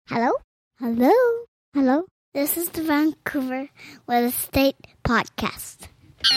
Hello? Hello? Hello? This is the Vancouver Real Estate Podcast.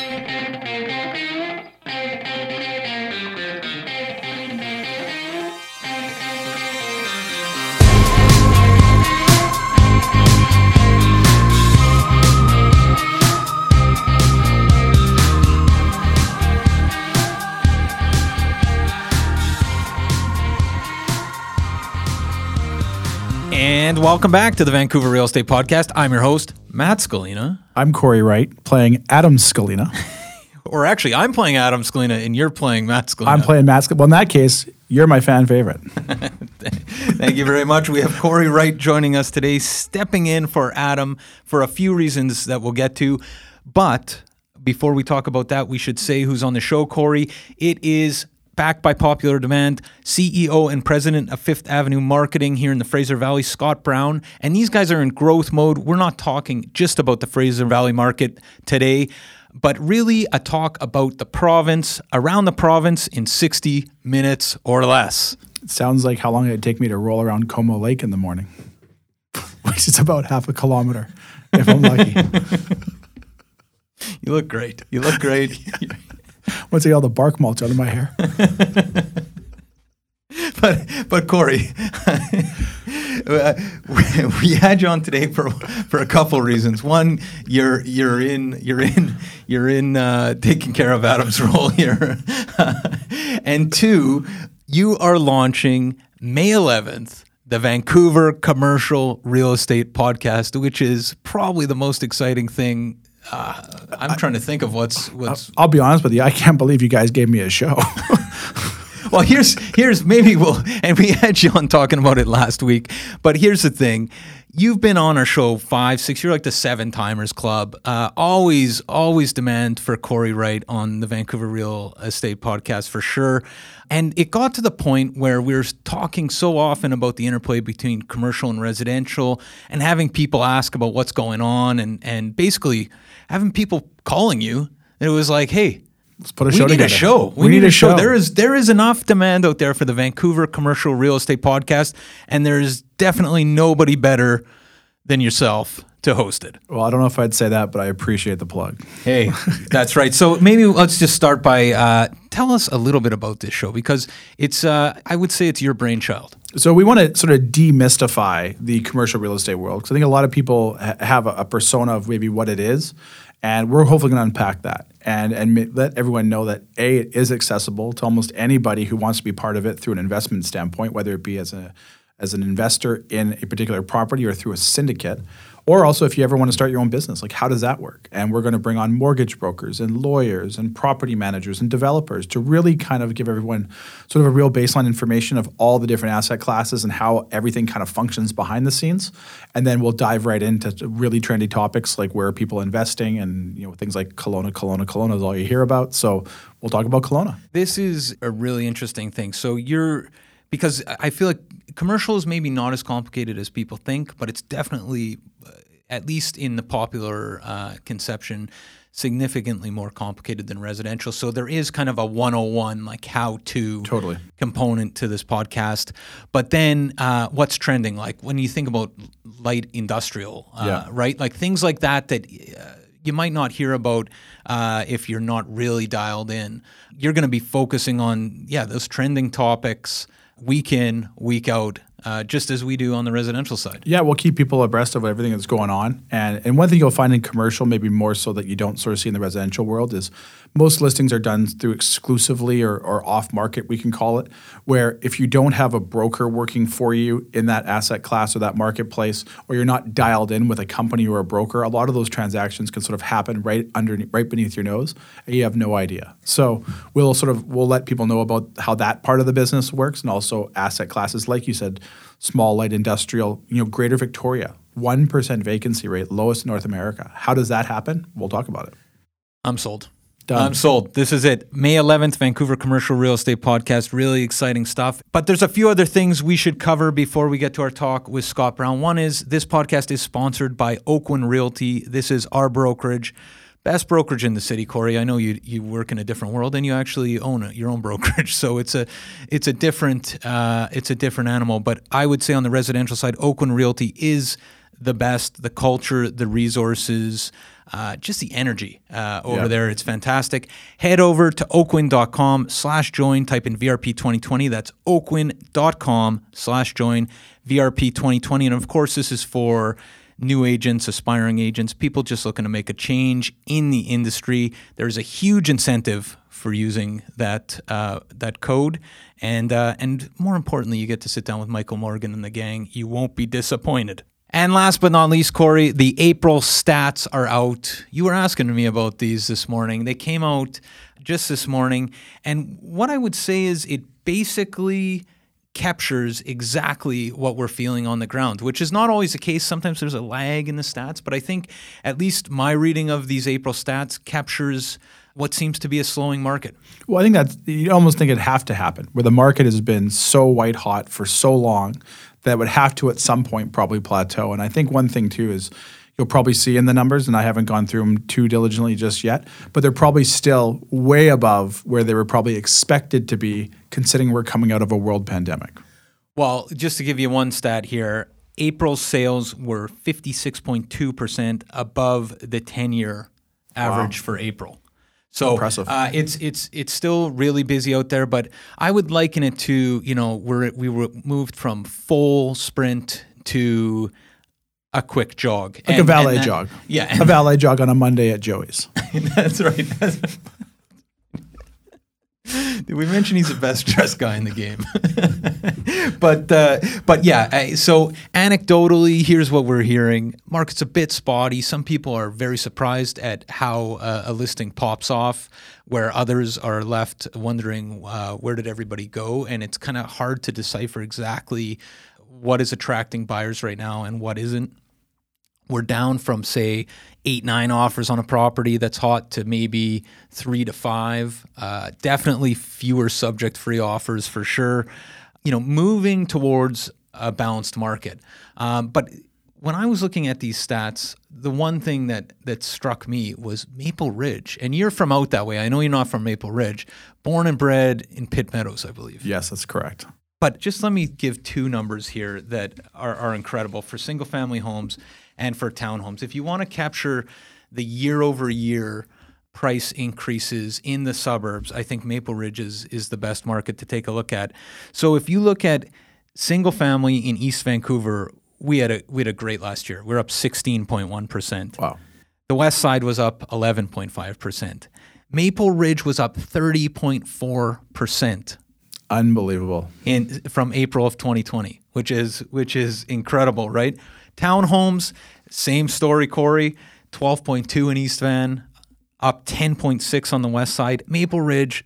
And welcome back to the Vancouver Real Estate Podcast. I'm your host, Matt Scalina. I'm Corey Wright, playing Adam Scalina. Or actually, I'm playing Adam Scalina and you're playing Matt Scalina. I'm playing Matt Scalina. Well, in that case, you're my fan favorite. Thank you very much. We have Corey Wright joining us today, stepping in for Adam for a few reasons that we'll get to. But before we talk about that, we should say who's on the show, Corey. It is, backed by popular demand, CEO and president of Fifth Avenue Marketing here in the Fraser Valley, Scott Brown. And these guys are in growth mode. We're not talking just about the Fraser Valley market today, but really a talk about the province, around the province in 60 minutes or less. It sounds like how long it'd take me to roll around Como Lake in the morning, which is about half a kilometer, if I'm lucky. You look great. You look great. Once I get all the bark mulch out of my hair. But Corey, we had you on today for a couple reasons. One, you're in taking care of Adam's role here, and two, you are launching May 11th the Vancouver Commercial Real Estate Podcast, which is probably the most exciting thing. I'm trying to think of what's. I'll be honest with you. I can't believe you guys gave me a show. Well, here's maybe and we had you on talking about it last week, but here's the thing. You've been on our show 5, 6, you're like the 7-timers club. Always demand for Corey Wright on the Vancouver Real Estate Podcast for sure. And it got to the point where we were talking so often about the interplay between commercial and residential and having people ask about what's going on and basically having people calling you. And it was like, hey, let's put a show together. We need a show. There is enough demand out there for the Vancouver Commercial Real Estate Podcast, and there's definitely nobody better than yourself to host it. Well, I don't know if I'd say that, but I appreciate the plug. Hey, that's right. So maybe let's just start by tell us a little bit about this show, because it's I would say it's your brainchild. So we want to sort of demystify the commercial real estate world, because I think a lot of people have a persona of maybe what it is. And we're hopefully going to unpack that and let everyone know that, A, it is accessible to almost anybody who wants to be part of it through an investment standpoint, whether it be as an investor in a particular property or through a syndicate, or also if you ever want to start your own business, like how does that work? And we're going to bring on mortgage brokers and lawyers and property managers and developers to really kind of give everyone sort of a real baseline information of all the different asset classes and how everything kind of functions behind the scenes. And then we'll dive right into really trendy topics like where are people investing and things like Kelowna is all you hear about. So we'll talk about Kelowna. This is a really interesting thing. So because I feel like commercial is maybe not as complicated as people think, but it's definitely, at least in the popular conception, significantly more complicated than residential. So there is kind of a 101, like how-to component to this podcast. But then what's trending? Like when you think about light industrial, right? Like things like that you might not hear about if you're not really dialed in. You're going to be focusing on, those trending topics week in, week out, just as we do on the residential side. Yeah, we'll keep people abreast of everything that's going on. And one thing you'll find in commercial, maybe more so that you don't sort of see in the residential world, is most listings are done through exclusively or off-market, we can call it, where if you don't have a broker working for you in that asset class or that marketplace, or you're not dialed in with a company or a broker, a lot of those transactions can sort of happen right beneath your nose, and you have no idea. So we'll let people know about how that part of the business works, and also asset classes, like you said, small light industrial, Greater Victoria, 1% vacancy rate, lowest in North America. How does that happen? We'll talk about it. I'm sold. Done. I'm sold. This is it. May 11th, Vancouver Commercial Real Estate Podcast. Really exciting stuff. But there's a few other things we should cover before we get to our talk with Scott Brown. One is this podcast is sponsored by Oakwyn Realty. This is our brokerage. best brokerage in the city, Corey. I know you work in a different world and you actually own your own brokerage, so it's a different animal. But I would say on the residential side, Oakwyn Realty is the best. The culture, the resources, just the energy over there. It's fantastic. Head over to oakwyn.com/join. Type in VRP 2020. That's oakwyn.com/join VRP 2020. And of course, this is for new agents, aspiring agents, people just looking to make a change in the industry. There's a huge incentive for using that code, and more importantly, you get to sit down with Michael Morgan and the gang. You won't be disappointed. And last but not least, Corey, the April stats are out. You were asking me about these this morning. They came out just this morning, and what I would say is it basically captures exactly what we're feeling on the ground, which is not always the case. Sometimes there's a lag in the stats, but I think at least my reading of these April stats captures what seems to be a slowing market. Well, I think you almost think it'd have to happen, where the market has been so white hot for so long that it would have to at some point probably plateau. And I think one thing too is you'll probably see in the numbers, and I haven't gone through them too diligently just yet, but they're probably still way above where they were probably expected to be, considering we're coming out of a world pandemic. Well, just to give you one stat here, April's sales were 56.2% above the 10-year average for April. So impressive. It's still really busy out there, but I would liken it to, we were moved from full sprint to a quick jog. Like a valet jog. Yeah. A valet jog on a Monday at Joey's. That's right. Did we mention he's the best dressed guy in the game? But yeah, so anecdotally, here's what we're hearing. Market's a bit spotty. Some people are very surprised at how a listing pops off, where others are left wondering where did everybody go? And it's kind of hard to decipher exactly what is attracting buyers right now and what isn't. We're down from, say, 8-9 offers on a property that's hot to maybe 3 to 5. Definitely fewer subject-free offers for sure. Moving towards a balanced market. But when I was looking at these stats, the one thing that struck me was Maple Ridge. And you're from out that way. I know you're not from Maple Ridge. Born and bred in Pitt Meadows, I believe. Yes, that's correct. But just let me give two numbers here that are incredible for single-family homes and for townhomes. If you want to capture the year-over-year price increases in the suburbs, I think Maple Ridge is the best market to take a look at. So if you look at single-family in East Vancouver, we had a great last year. We're up 16.1%. Wow. The west side was up 11.5%. Maple Ridge was up 30.4%. Unbelievable. From April of 2020, which is incredible, right? Townhomes, same story, Corey. 12.2 in East Van, up 10.6 on the west side. Maple Ridge,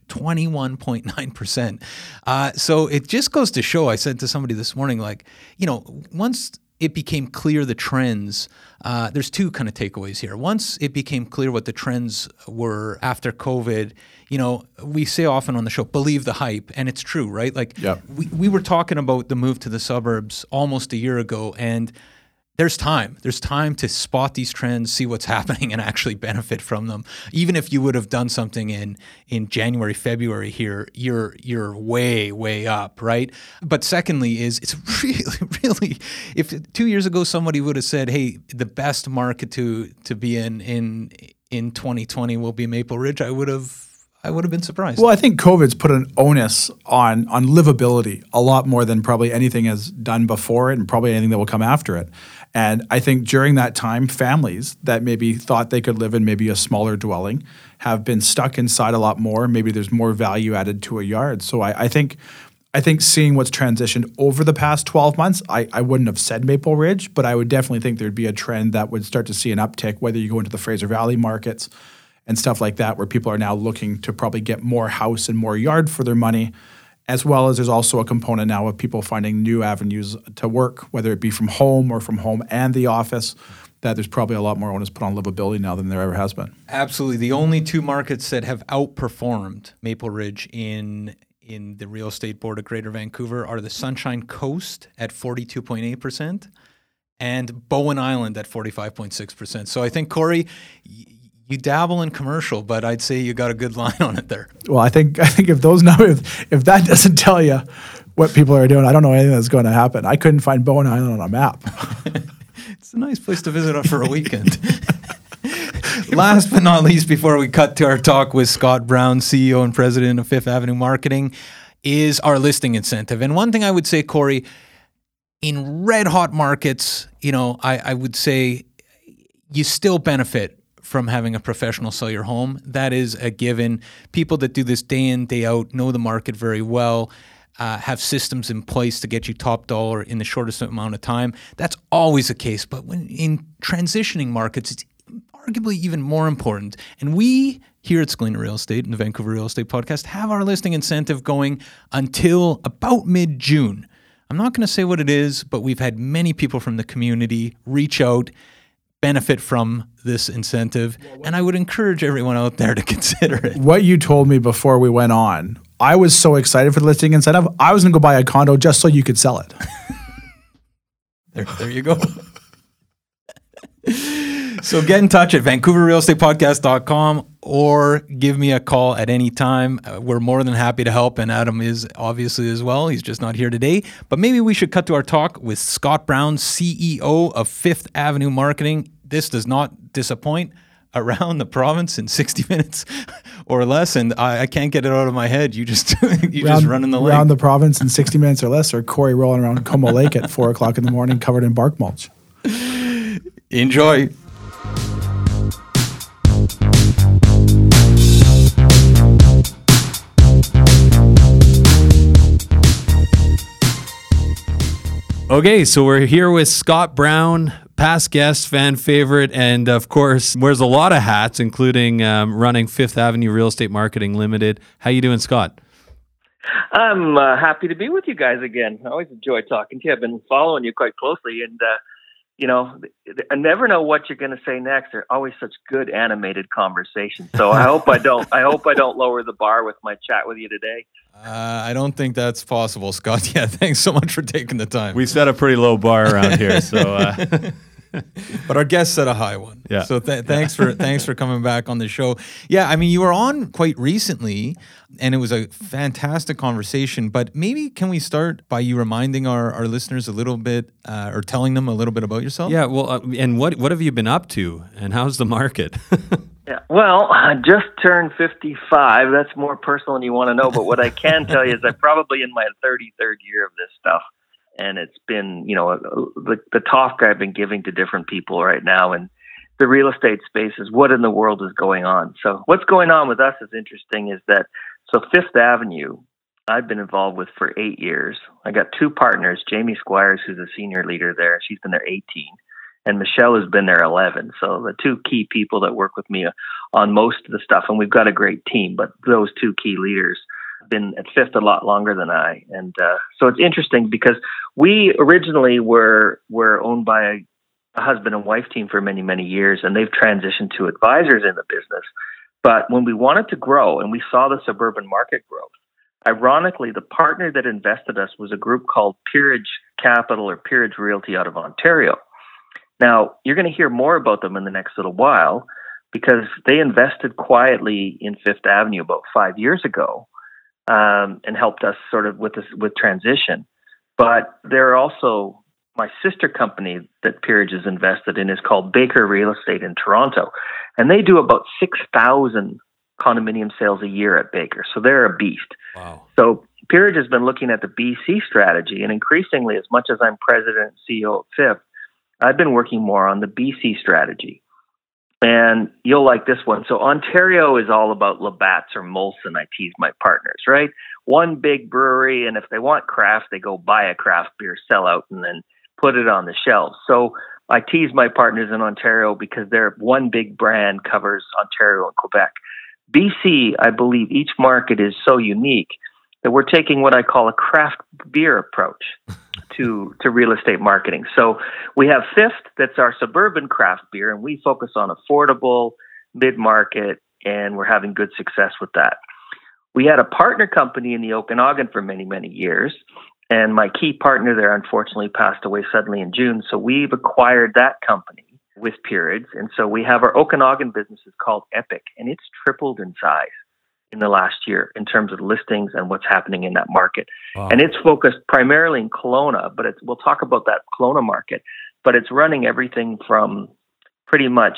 21.9%. So it just goes to show, I said to somebody this morning, once it became clear the trends, there's two kind of takeaways here. Once it became clear what the trends were after COVID, we say often on the show, believe the hype, and it's true, right? We were talking about the move to the suburbs almost a year ago, and there's time. There's time to spot these trends, see what's happening, and actually benefit from them. Even if you would have done something in January, February here, you're way, way up, right? But secondly it's really, really, if 2 years ago somebody would have said, hey, the best market to be in 2020 will be Maple Ridge, I would have been surprised. Well, I think COVID's put an onus on livability a lot more than probably anything has done before it, and probably anything that will come after it. And I think during that time, families that maybe thought they could live in maybe a smaller dwelling have been stuck inside a lot more. Maybe there's more value added to a yard. So I think seeing what's transitioned over the past 12 months, I wouldn't have said Maple Ridge, but I would definitely think there'd be a trend that would start to see an uptick, whether you go into the Fraser Valley markets and stuff like that, where people are now looking to probably get more house and more yard for their money, as well as there's also a component now of people finding new avenues to work, whether it be from home or from home and the office, that there's probably a lot more onus put on livability now than there ever has been. Absolutely. The only two markets that have outperformed Maple Ridge in the Real Estate Board of Greater Vancouver are the Sunshine Coast at 42.8% and Bowen Island at 45.6%. So I think, Corey, You dabble in commercial, but I'd say you got a good line on it there. Well, I think if those numbers, if that doesn't tell you what people are doing, I don't know anything that's going to happen. I couldn't find Bowen Island on a map. It's a nice place to visit for a weekend. Last but not least, before we cut to our talk with Scott Brown, CEO and President of Fifth Avenue Marketing, is our listing incentive. And one thing I would say, Corey, in red hot markets, I would say you still benefit from having a professional sell your home. That is a given. People that do this day in, day out, know the market very well, have systems in place to get you top dollar in the shortest amount of time. That's always the case. But when in transitioning markets, it's arguably even more important. And we here at Scalina Real Estate and the Vancouver Real Estate Podcast have our listing incentive going until about mid-June. I'm not going to say what it is, but we've had many people from the community reach out, benefit from this incentive, and I would encourage everyone out there to consider it. What you told me before we went on, I was so excited for the listing incentive, I was going to go buy a condo just so you could sell it. There you go. So get in touch at VancouverRealEstatePodcast.com or give me a call at any time. We're more than happy to help, and Adam is obviously as well. He's just not here today. But maybe we should cut to our talk with Scott Brown, CEO of Fifth Avenue Marketing. This does not disappoint. Around the province in 60 minutes or less, and I can't get it out of my head. You just just running the lake. Around the province in 60 minutes or less, or Corey rolling around Como Lake at 4 o'clock in the morning covered in bark mulch. Enjoy. Okay, so we're here with Scott Brown, past guest, fan favorite, and of course wears a lot of hats, including running Fifth Avenue Real Estate Marketing Limited. How you doing, Scott? I'm happy to be with you guys again. I always enjoy talking to you. I've been following you quite closely, and I never know what you're going to say next. They're always such good animated conversations. So I hope I don't lower the bar with my chat with you today. I don't think that's possible, Scott. Yeah, thanks so much for taking the time. We set a pretty low bar around here, so. But our guest set a high one. Yeah. So thanks for coming back on the show. Yeah, I mean, you were on quite recently, and it was a fantastic conversation. But maybe can we start by you reminding our listeners a little bit, or telling them a little bit about yourself? Yeah. Well, and what have you been up to, and how's the market? Yeah. Well, I just turned 55. That's more personal than you want to know. But what I can tell you is I'm probably in my 33rd year of this stuff. And it's been, the talk I've been giving to different people right now in the real estate space is what in the world is going on. So what's going on with us is interesting is that, so Fifth Avenue, I've been involved with for 8 years. I got two partners, Jamie Squires, who's a senior leader there. She's been there 18. And Michelle has been there 11. So the two key people that work with me on most of the stuff, and we've got a great team, but those two key leaders have been at Fifth a lot longer than I. And so it's interesting because we originally were owned by a husband and wife team for many, many years, and they've transitioned to advisors in the business. But when we wanted to grow and we saw the suburban market growth, ironically, the partner that invested us was a group called Peerage Capital or Peerage Realty out of Ontario. Now, you're going to hear more about them in the next little while because they invested quietly in Fifth Avenue about 5 years ago and helped us sort of with transition. But they're also my sister company that Peerage is invested in is called Baker Real Estate in Toronto. And they do about 6,000 condominium sales a year at Baker. So they're a beast. Wow. So Peerage has been looking at the BC strategy. And increasingly, as much as I'm president and CEO of Fifth, I've been working more on the BC strategy. And you'll like this one. So Ontario is all about Labatt's or Molson, I tease my partners, right? One big brewery, and if they want craft, they go buy a craft beer, sell out, and then put it on the shelves. So I tease my partners in Ontario because they're one big brand covers Ontario and Quebec. BC, I believe each market is so unique that we're taking what I call a craft beer approach to real estate marketing. So we have Fifth, that's our suburban craft beer, and we focus on affordable, mid-market, and we're having good success with that. We had a partner company in the Okanagan for many, many years, and my key partner there unfortunately passed away suddenly in June, so we've acquired that company, with Peerage. And so we have our Okanagan business is called Epic, and it's tripled in size in the last year in terms of listings and what's happening in that market. Wow. And it's focused primarily in Kelowna, but we'll talk about that Kelowna market, but it's running everything from pretty much,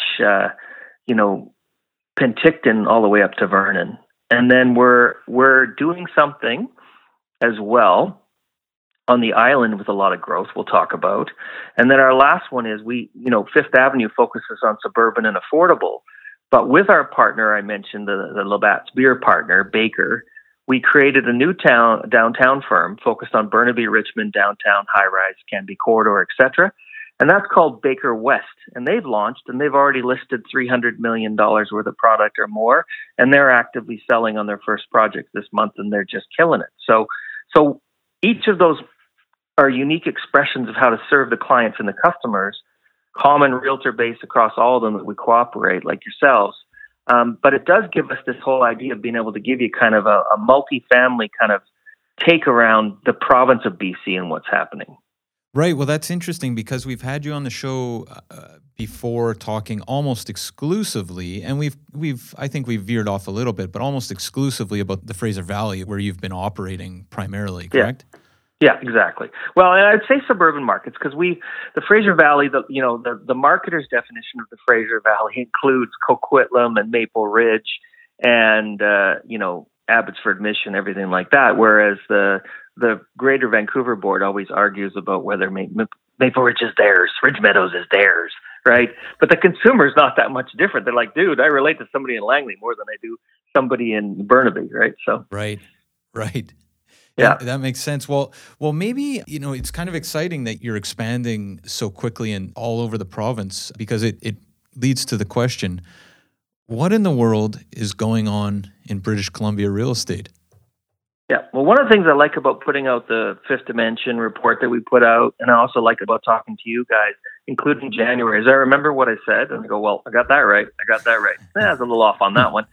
Penticton all the way up to Vernon. And then we're doing something as well on the island with a lot of growth we'll talk about. And then our last one is Fifth Avenue focuses on suburban and affordable. But with our partner, I mentioned the Labatt's Beer partner, Baker, we created a new downtown firm focused on Burnaby, Richmond, downtown, high-rise, Canby Corridor, etc. And that's called Baker West. And they've launched, and they've already listed $300 million worth of product or more. And they're actively selling on their first project this month, and they're just killing it. So each of those are unique expressions of how to serve the clients and the customers, common realtor base across all of them that we cooperate, like yourselves. But it does give us this whole idea of being able to give you kind of a multi-family kind of take around the province of BC and what's happening. Right. Well, that's interesting because we've had you on the show before talking almost exclusively, and I think we've veered off a little bit, but almost exclusively about the Fraser Valley, where you've been operating primarily, correct? Yeah, exactly. Well, and I'd say suburban markets because the Fraser Valley, the marketer's definition of the Fraser Valley includes Coquitlam and Maple Ridge and Abbotsford Mission, everything like that. Whereas the Greater Vancouver Board always argues about whether Maple Ridge is theirs, Ridge Meadows is theirs, right? But the consumer is not that much different. They're like, dude, I relate to somebody in Langley more than I do somebody in Burnaby, right? So right. Yeah, that makes sense. Well, maybe, it's kind of exciting that you're expanding so quickly and all over the province because it leads to the question, what in the world is going on in British Columbia real estate? Yeah. Well, one of the things I like about putting out the Fifth Dimension report that we put out, and I also like about talking to you guys, including January, is I remember what I said, and I go, well, I got that right. I was a little off on that one.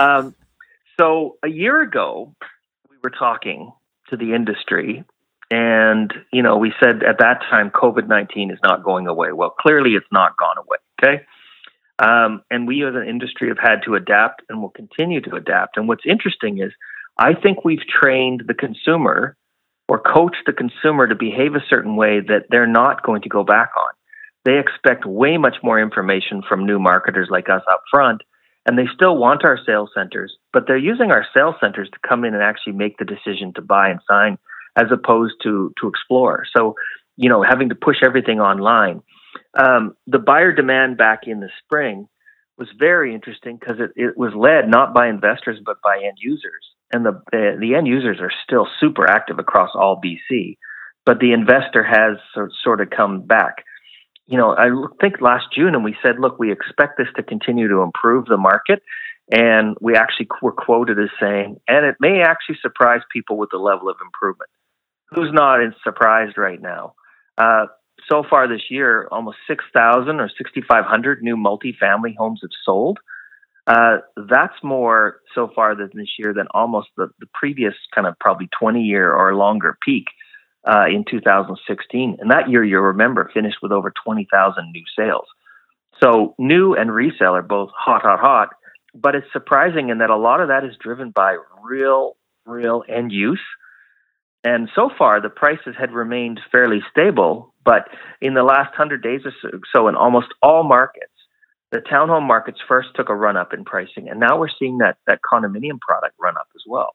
So a year ago, we were talking to the industry, and we said at that time COVID-19 is not going away. Well, clearly it's not gone away. Okay, and we as an industry have had to adapt and will continue to adapt. And what's interesting is I think we've trained the consumer or coached the consumer to behave a certain way that they're not going to go back on. They expect way much more information from new marketers like us up front. And they still want our sales centers, but they're using our sales centers to come in and actually make the decision to buy and sign as opposed to explore. So, having to push everything online. The buyer demand back in the spring was very interesting because it was led not by investors, but by end users. And the end users are still super active across all BC, but the investor has sort of come back. I think last June, and we said, look, we expect this to continue to improve the market. And we actually were quoted as saying, and it may actually surprise people with the level of improvement. Who's not surprised right now? So far this year, almost 6,000 or 6,500 new multifamily homes have sold. That's more so far this year than almost the previous kind of probably 20-year or longer peak. In 2016. And that year, you'll remember, finished with over 20,000 new sales. So new and resale are both hot. But it's surprising in that a lot of that is driven by real end use. And so far, the prices had remained fairly stable. But in the last 100 days or so in almost all markets, the townhome markets first took a run up in pricing. And now we're seeing that condominium product run up as well.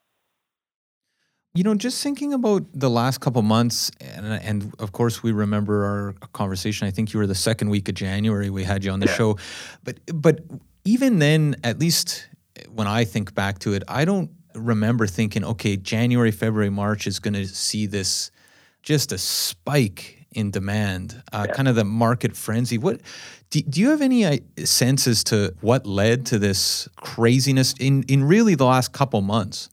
Just thinking about the last couple months, and of course we remember our conversation. I think you were the second week of January we had you on the show, but even then, at least when I think back to it, I don't remember thinking, okay, January, February, March is going to see this just a spike in demand, kind of the market frenzy. What do you have any sense as to what led to this craziness in really the last couple months?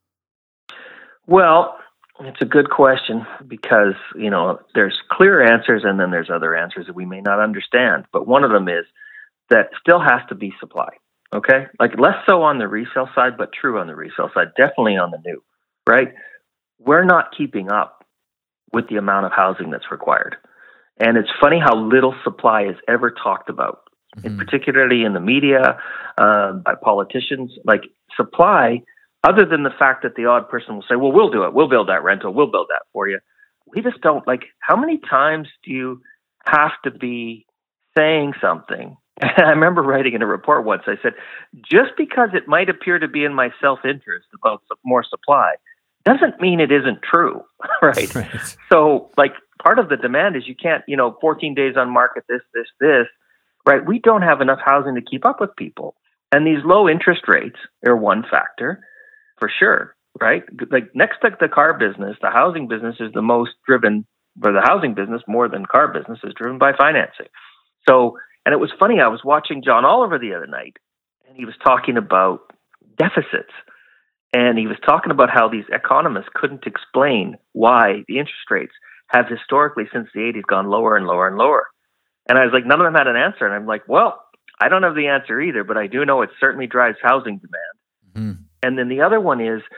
Well, it's a good question because, there's clear answers and then there's other answers that we may not understand. But one of them is that still has to be supply, okay? Like less so on the resale side, but true on the resale side, definitely on the new, right? We're not keeping up with the amount of housing that's required. And it's funny how little supply is ever talked about, and particularly in the media, by politicians. Like supply, other than the fact that the odd person will say, well, we'll do it. We'll build that rental. We'll build that for you. We just don't. Like, how many times do you have to be saying something? And I remember writing in a report once, I said, just because it might appear to be in my self-interest about more supply doesn't mean it isn't true, right? So, like, part of the demand is you can't, 14 days on market, this, right? We don't have enough housing to keep up with people. And these low interest rates are one factor for sure, right? Like, next to the car business, the housing business is the most driven, or the housing business more than car business is driven by financing. So, and it was funny, I was watching John Oliver the other night, and he was talking about deficits. And he was talking about how these economists couldn't explain why the interest rates have historically since the 80s gone lower and lower and lower. And I was like, none of them had an answer. And I'm like, well, I don't have the answer either, but I do know it certainly drives housing demand. And then the other one is,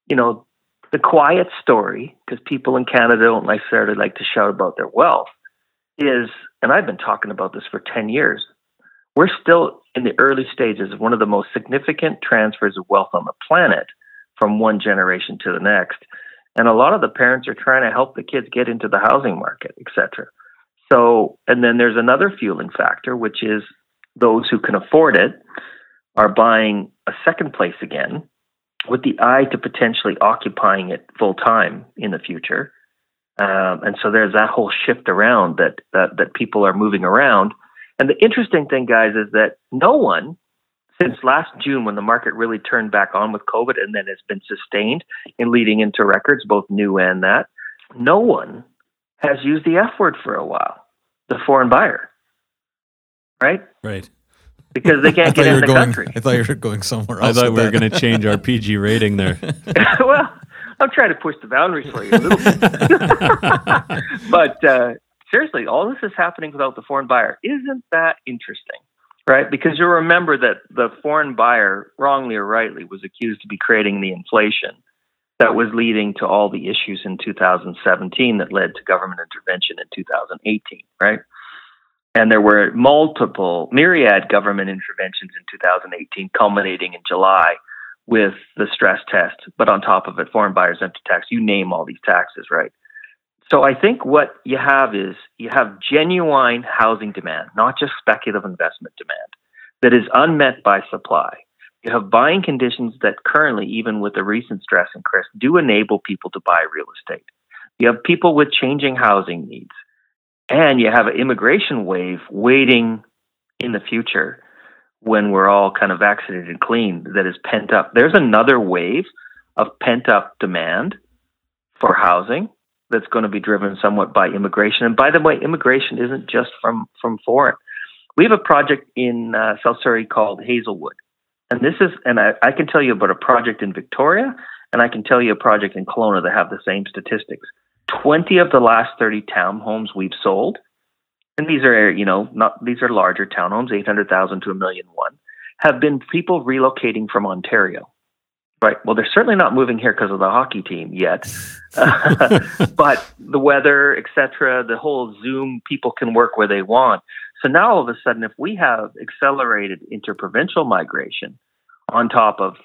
the quiet story, because people in Canada don't necessarily like to shout about their wealth, is, and I've been talking about this for 10 years, we're still in the early stages of one of the most significant transfers of wealth on the planet from one generation to the next. And a lot of the parents are trying to help the kids get into the housing market, et cetera. So, and then there's another fueling factor, which is those who can afford it are buying a second place again with the eye to potentially occupying it full time in the future. And so there's that whole shift around that people are moving around. And the interesting thing, guys, is that no one, since last June when the market really turned back on with COVID and then has been sustained in leading into records, both new and that, no one has used the F word for a while, the foreign buyer, right? Right. Because they can't get in the country. I thought you were going somewhere else. I thought we were going to change our PG rating there. Well, I'm trying to push the boundaries for you a little bit. But seriously, all this is happening without the foreign buyer. Isn't that interesting? Right? Because you'll remember that the foreign buyer, wrongly or rightly, was accused to be creating the inflation that was leading to all the issues in 2017 that led to government intervention in 2018, right? And there were myriad government interventions in 2018, culminating in July with the stress test, but on top of it, foreign buyers empty tax, you name all these taxes, right? So I think what you have is you have genuine housing demand, not just speculative investment demand, that is unmet by supply. You have buying conditions that currently, even with the recent stress and CRIS, do enable people to buy real estate. You have people with changing housing needs. And you have an immigration wave waiting in the future when we're all kind of vaccinated and clean that is pent up. There's another wave of pent up demand for housing that's going to be driven somewhat by immigration. And by the way, immigration isn't just from foreign. We have a project in South Surrey called Hazelwood. And I can tell you about a project in Victoria, and I can tell you a project in Kelowna that have the same statistics. 20 of the last 30 townhomes we've sold, and these are, these are larger townhomes, 800,000 to $1.1 million, have been people relocating from Ontario. Right. Well, they're certainly not moving here because of the hockey team yet, but the weather, et cetera, the whole Zoom, people can work where they want. So now all of a sudden, if we have accelerated interprovincial migration on top of,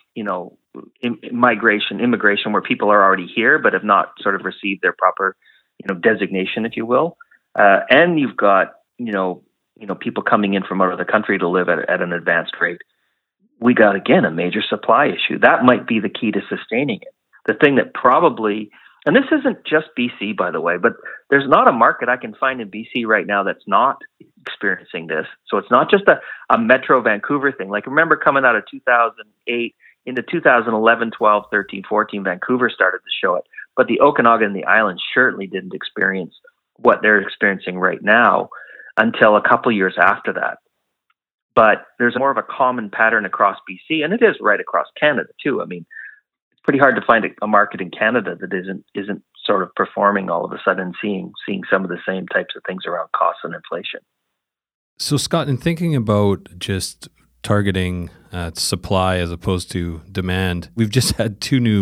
immigration where people are already here but have not sort of received their proper, designation, if you will, and you've got, people coming in from out of the country to live at an advanced rate, we got, again, a major supply issue. That might be the key to sustaining it. The thing that probably, and this isn't just BC, by the way, but there's not a market I can find in BC right now that's not experiencing this. So it's not just a Metro Vancouver thing. Like, remember coming out of 2008 into 2011, 12, 13, 14, Vancouver started to show it. But the Okanagan and the islands certainly didn't experience what they're experiencing right now until a couple years after that. But there's more of a common pattern across BC, and it is right across Canada too. I mean, it's pretty hard to find a market in Canada that isn't sort of performing all of a sudden, seeing some of the same types of things around costs and inflation. So, Scott, in thinking about just targeting supply as opposed to demand, we've just had two new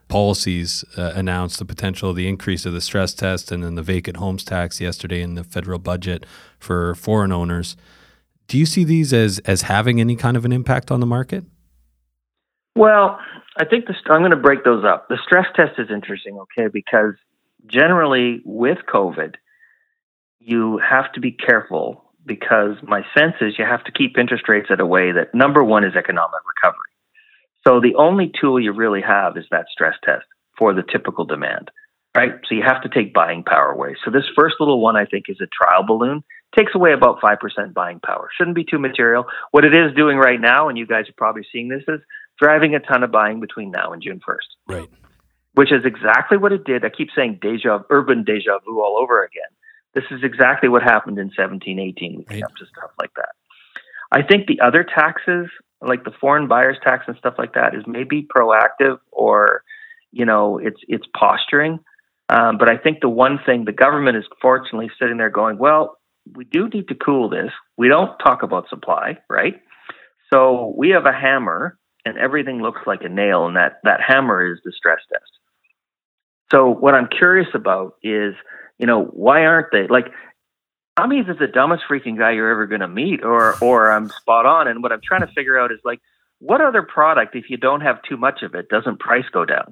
policies announced, the potential, the increase of the stress test, and then the vacant homes tax yesterday in the federal budget for foreign owners. Do you see these as having any kind of an impact on the market? Well, I think I'm going to break those up. The stress test is interesting, okay, because generally with COVID, you have to be careful because my sense is you have to keep interest rates at a way that, number one, is economic recovery. So the only tool you really have is that stress test for the typical demand, right? So you have to take buying power away. So this first little one, I think, is a trial balloon. Takes away about 5% buying power. Shouldn't be too material. What it is doing right now, and you guys are probably seeing this, is driving a ton of buying between now and June 1st. Right. Which is exactly what it did. I keep saying urban deja vu all over again. This is exactly what happened in 17, 18. We came up to stuff like that. I think the other taxes, like the foreign buyers tax and stuff like that, is maybe proactive or, it's posturing. But I think the one thing the government is fortunately sitting there going, well, we do need to cool this. We don't talk about supply, right? So we have a hammer and everything looks like a nail, and that hammer is the stress test. So what I'm curious about is, why aren't they like, Amis is the dumbest freaking guy you're ever going to meet, or I'm spot on. And what I'm trying to figure out is like, what other product, if you don't have too much of it, doesn't price go down?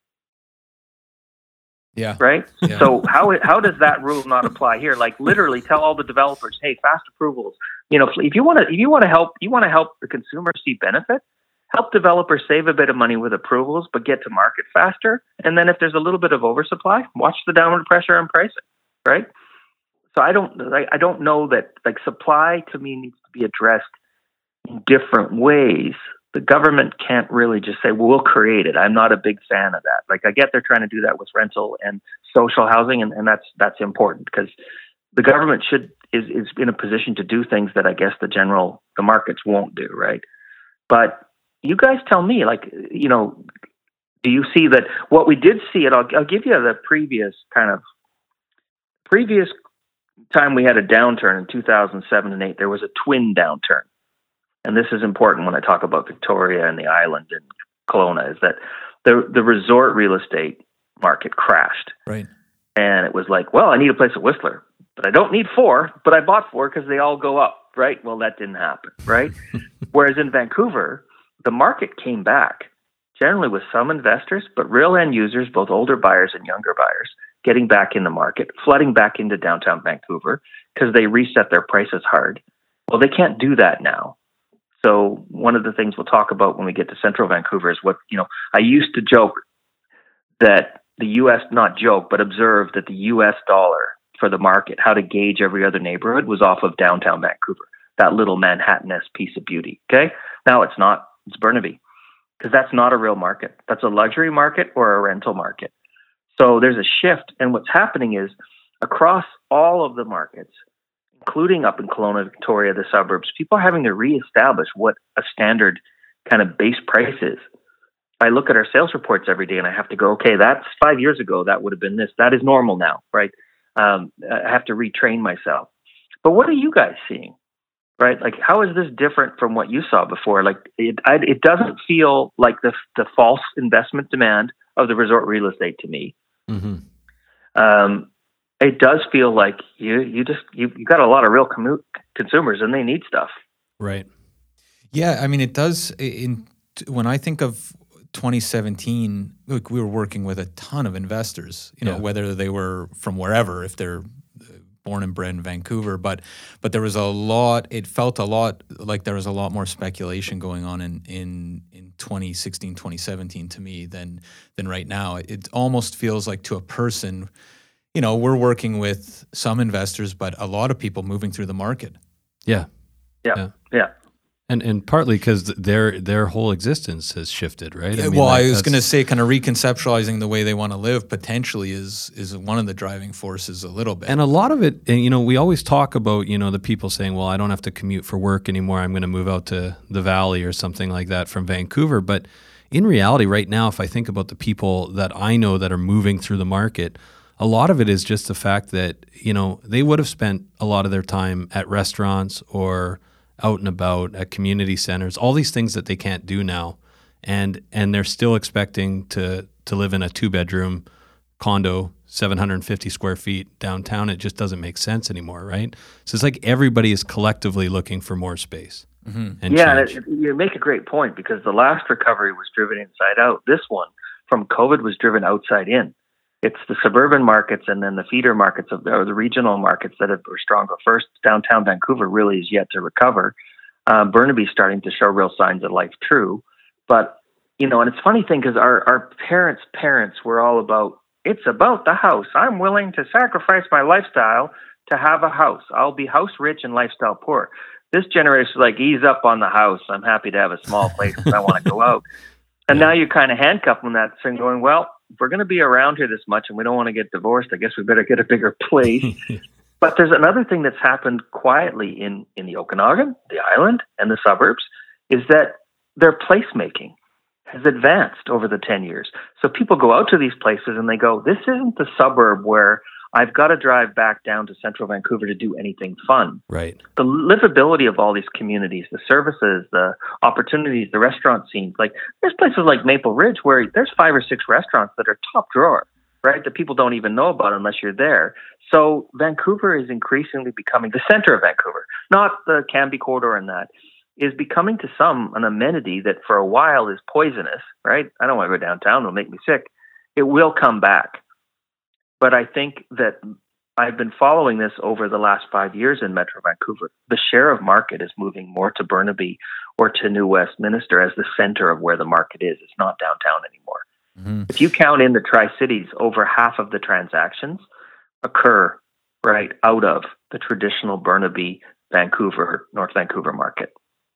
Yeah. Right. Yeah. So how does that rule not apply here? Like literally tell all the developers, hey, fast approvals. If you want to help the consumer see benefit, help developers save a bit of money with approvals, but get to market faster. And then if there's a little bit of oversupply, watch the downward pressure on pricing. Right. So I don't know that like supply to me needs to be addressed in different ways. The government can't really just say, well, we'll create it. I'm not a big fan of that. Like I get they're trying to do that with rental and social housing, and that's important because the government is in a position to do things that I guess the markets won't do, right? But you guys tell me, like, do you see that what we did see, and I'll give you the previous time we had a downturn in 2007 and 8, there was a twin downturn. And this is important when I talk about Victoria and the island and Kelowna, is that the resort real estate market crashed. Right. And it was like, well, I need a place at Whistler, but I don't need 4, but I bought 4 because they all go up, right? Well, that didn't happen, right? Whereas in Vancouver, the market came back, generally with some investors, but real end users, both older buyers and younger buyers, getting back in the market, flooding back into downtown Vancouver because they reset their prices hard. Well, they can't do that now. So one of the things we'll talk about when we get to central Vancouver is what, I used to joke that the U.S., not joke, but observe that the U.S. dollar for the market, how to gauge every other neighborhood, was off of downtown Vancouver, that little Manhattan-esque piece of beauty. Okay. Now it's not, it's Burnaby, because that's not a real market. That's a luxury market or a rental market. So there's a shift. And what's happening is across all of the markets, including up in Kelowna, Victoria, the suburbs, people are having to reestablish what a standard kind of base price is. I look at our sales reports every day and I have to go, okay, that's 5 years ago. That would have been this. That is normal now, right? I have to retrain myself. But what are you guys seeing, right? Like, how is this different from what you saw before? Like, it doesn't feel like the false investment demand of the resort real estate to me. Mm-hmm. It does feel like you got a lot of real consumers and they need stuff. Right. Yeah, I mean, it does. When I think of 2017, look, we were working with a ton of investors, whether they were from wherever, if they're born and bred in Vancouver, but there was a lot, it felt a lot like there was a lot more speculation going on in 2016, 2017 to me than right now. It almost feels like to a person, we're working with some investors, but a lot of people moving through the market. Yeah. And partly because their whole existence has shifted, right? I was going to say kind of reconceptualizing the way they want to live potentially is one of the driving forces a little bit. And a lot of it, and we always talk about, the people saying, well, I don't have to commute for work anymore. I'm going to move out to the valley or something like that from Vancouver. But in reality, right now, if I think about the people that I know that are moving through the market, a lot of it is just the fact that, they would have spent a lot of their time at restaurants or out and about at community centers, all these things that they can't do now. And they're still expecting to to live in a 2-bedroom condo, 750 square feet downtown. It just doesn't make sense anymore, right? So it's like everybody is collectively looking for more space. And change. And you make a great point, because the last recovery was driven inside out. This one from COVID was driven outside in. It's the suburban markets and then the feeder markets or the regional markets that were stronger first. Downtown Vancouver really is yet to recover. Burnaby's starting to show real signs of life too. But, and it's a funny thing, because our parents were all about, it's about the house. I'm willing to sacrifice my lifestyle to have a house. I'll be house rich and lifestyle poor. This generation is like, ease up on the house. I'm happy to have a small place if I want to go out. And now you're kind of handcuffed on that thing going, well, if we're going to be around here this much and we don't want to get divorced, I guess we better get a bigger place. But there's another thing that's happened quietly in the Okanagan, the island, and the suburbs, is that their placemaking has advanced over the 10 years. So people go out to these places and they go, this isn't the suburb where I've got to drive back down to central Vancouver to do anything fun. Right. The livability of all these communities, the services, the opportunities, the restaurant scenes, like there's places like Maple Ridge where there's 5 or 6 restaurants that are top drawer, right? That people don't even know about unless you're there. So Vancouver is increasingly becoming the center of Vancouver, not the Cambie corridor, and that is becoming to some an amenity that for a while is poisonous, right? I don't want to go downtown, it'll make me sick. It will come back. But I think that I've been following this over the last 5 years in Metro Vancouver. The share of market is moving more to Burnaby or to New Westminster as the center of where the market is. It's not downtown anymore. Mm-hmm. If you count in the Tri-Cities, over half of the transactions occur right out of the traditional Burnaby, Vancouver, North Vancouver market.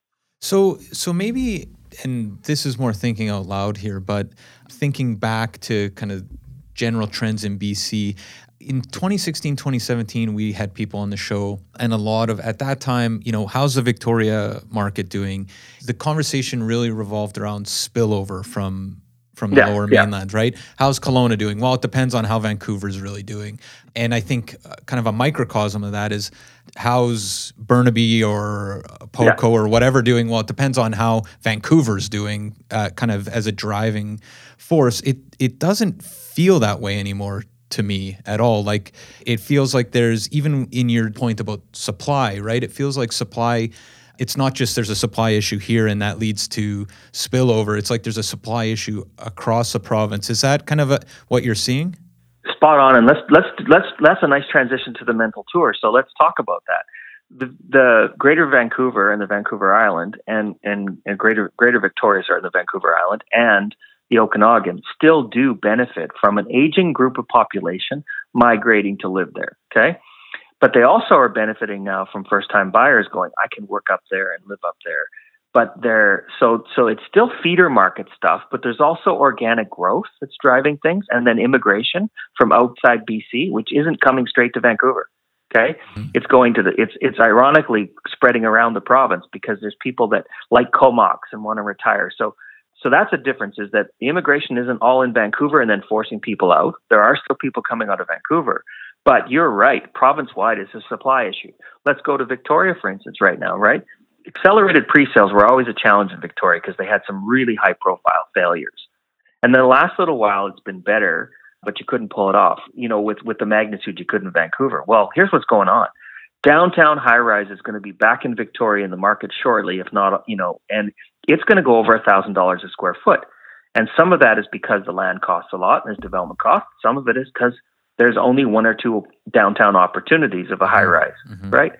So maybe, and this is more thinking out loud here, but thinking back to kind of general trends in BC. In 2016, 2017, we had people on the show, and a lot of, at that time, how's the Victoria market doing? The conversation really revolved around spillover from the lower mainland, right? How's Kelowna doing? Well, it depends on how Vancouver's really doing. And I think kind of a microcosm of that is, how's Burnaby or Poco or whatever doing? Well, it depends on how Vancouver's doing, kind of as a driving force. It doesn't feel that way anymore to me at all. Like, it feels like there's, even in your point about supply, right? It feels like supply, it's not just there's a supply issue here and that leads to spillover. It's like there's a supply issue across the province. Is that kind of what you're seeing? Spot on, and that's a nice transition to the mental tour. So let's talk about that. The Greater Vancouver and the Vancouver Island and Greater Victoria, the Vancouver Island and the Okanagan still do benefit from an aging group of population migrating to live there. Okay, but they also are benefiting now from first-time buyers going, I can work up there and live up there. But so it's still feeder market stuff, but there's also organic growth that's driving things, and then immigration from outside BC, which isn't coming straight to Vancouver. Okay, it's going to it's ironically spreading around the province because there's people that like Comox and want to retire. So that's a difference, is that the immigration isn't all in Vancouver and then forcing people out. There are still people coming out of Vancouver. But you're right, province-wide is a supply issue. Let's go to Victoria, for instance, right now, right? Accelerated pre-sales were always a challenge in Victoria because they had some really high-profile failures. And then the last little while, it's been better, but you couldn't pull it off, with the magnitude you could in Vancouver. Well, here's what's going on. Downtown high-rise is going to be back in Victoria in the market shortly, if not, and it's going to go over $1,000 a square foot. And some of that is because the land costs a lot and there's development costs. Some of it is because there's only 1 or 2 downtown opportunities of a high-rise, right?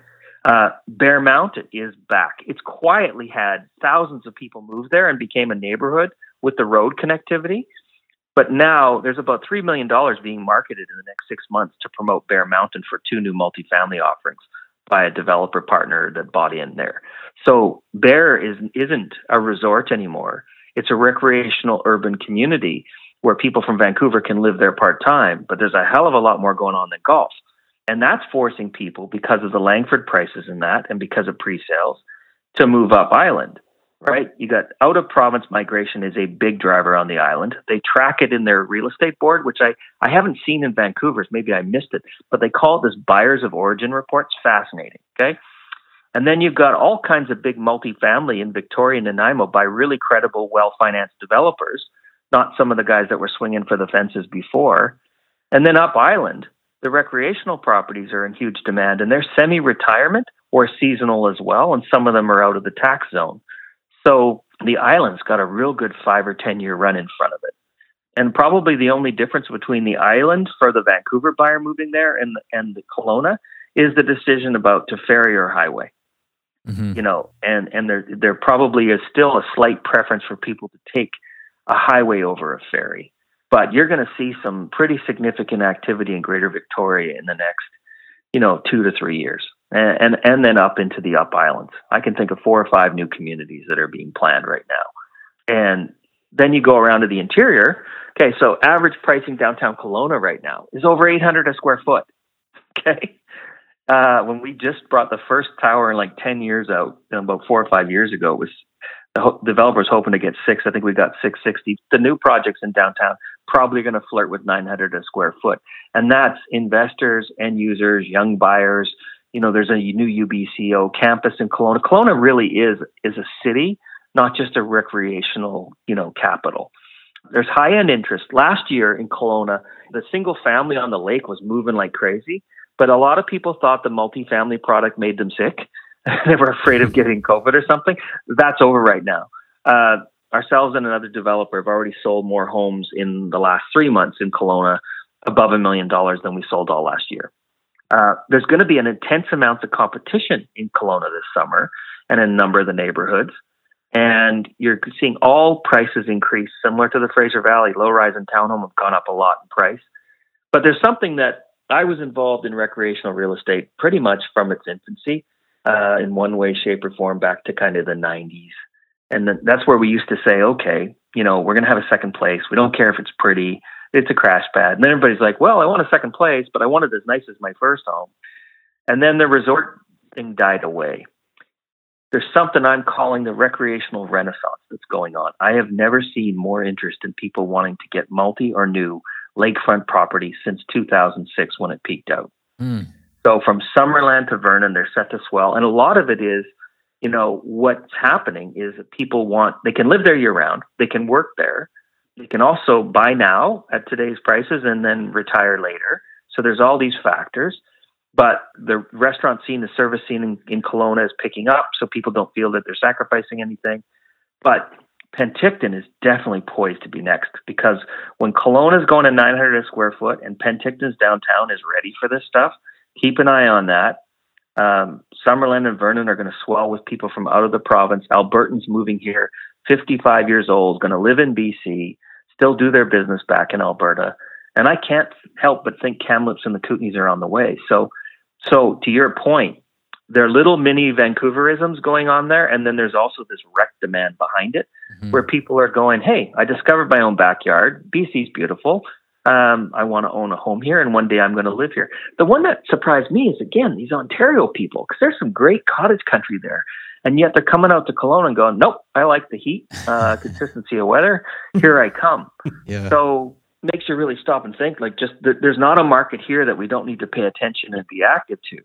Bear Mountain is back. It's quietly had thousands of people move there and became a neighborhood with the road connectivity. But now there's about $3 million being marketed in the next 6 months to promote Bear Mountain for 2 new multifamily offerings by a developer partner that bought in there. So Bear isn't a resort anymore. It's a recreational urban community where people from Vancouver can live there part-time, but there's a hell of a lot more going on than golf. And that's forcing people, because of the Langford prices in that and because of pre-sales, to move up island, right? You got out-of-province migration is a big driver on the island. They track it in their real estate board, which I haven't seen in Vancouver. Maybe I missed it, but they call it this buyers of origin report. It's fascinating, okay? And then you've got all kinds of big multifamily in Victoria and Nanaimo by really credible, well-financed developers not some of the guys that were swinging for the fences before. And then up island, the recreational properties are in huge demand, and they're semi-retirement or seasonal as well, and some of them are out of the tax zone. So the island's got a real good 5 or 10 year run in front of it. And probably the only difference between the island for the Vancouver buyer moving there and the Kelowna is the decision about to ferry or highway. Mm-hmm. You know, and there probably is still a slight preference for people to take a highway over a ferry. But you're going to see some pretty significant activity in Greater Victoria in the next, 2 to 3 years. And then up into the up islands. I can think of 4 or 5 new communities that are being planned right now. And then you go around to the interior. Okay, so average pricing downtown Kelowna right now is over $800 a square foot. Okay. When we just brought the first tower in like 10 years out, about 4 or 5 years ago, it was the developers hoping to get 6. I think we got 660. The new projects in downtown probably going to flirt with $900 a square foot. And that's investors, end users, young buyers. There's a new UBCO campus in Kelowna. Kelowna really is a city, not just a recreational, capital. There's high-end interest. Last year in Kelowna, the single family on the lake was moving like crazy, but a lot of people thought the multifamily product made them sick. They were afraid of getting COVID or something. That's over right now. Ourselves and another developer have already sold more homes in the last 3 months in Kelowna above $1 million than we sold all last year. There's going to be an intense amount of competition in Kelowna this summer and in a number of the neighborhoods. And you're seeing all prices increase, similar to the Fraser Valley. Low-rise and townhome have gone up a lot in price. But there's something that I was involved in recreational real estate pretty much from its infancy, in one way, shape, or form, back to kind of the 90s. And that's where we used to say, okay, we're going to have a second place. We don't care if it's pretty. It's a crash pad. And then everybody's like, well, I want a second place, but I want it as nice as my first home. And then the resort thing died away. There's something I'm calling the recreational renaissance that's going on. I have never seen more interest in people wanting to get multi or new lakefront property since 2006 when it peaked out. Mm. So from Summerland to Vernon, they're set to swell. And a lot of it is, what's happening is that people they can live there year round. They can work there. They can also buy now at today's prices and then retire later. So there's all these factors. But the restaurant scene, the service scene in Kelowna is picking up, so people don't feel that they're sacrificing anything. But Penticton is definitely poised to be next, because when Kelowna is going to $900 a square foot and Penticton's downtown is ready for this stuff, keep an eye on that. Summerland and Vernon are going to swell with people from out of the province. Albertans moving here, 55 years old, going to live in BC, still do their business back in Alberta. And I can't help but think Kamloops and the Kootenays are on the way. So to your point, there are little mini Vancouverisms going on there. And then there's also this rec demand behind it, where people are going, hey, I discovered my own backyard. BC's beautiful. I want to own a home here, and one day I'm going to live here. The one that surprised me is, again, these Ontario people, because there's some great cottage country there. And yet they're coming out to Kelowna and going, nope, I like the heat, consistency of weather. Here I come. Yeah. So makes you really stop and think, like, just there's not a market here that we don't need to pay attention and be active to.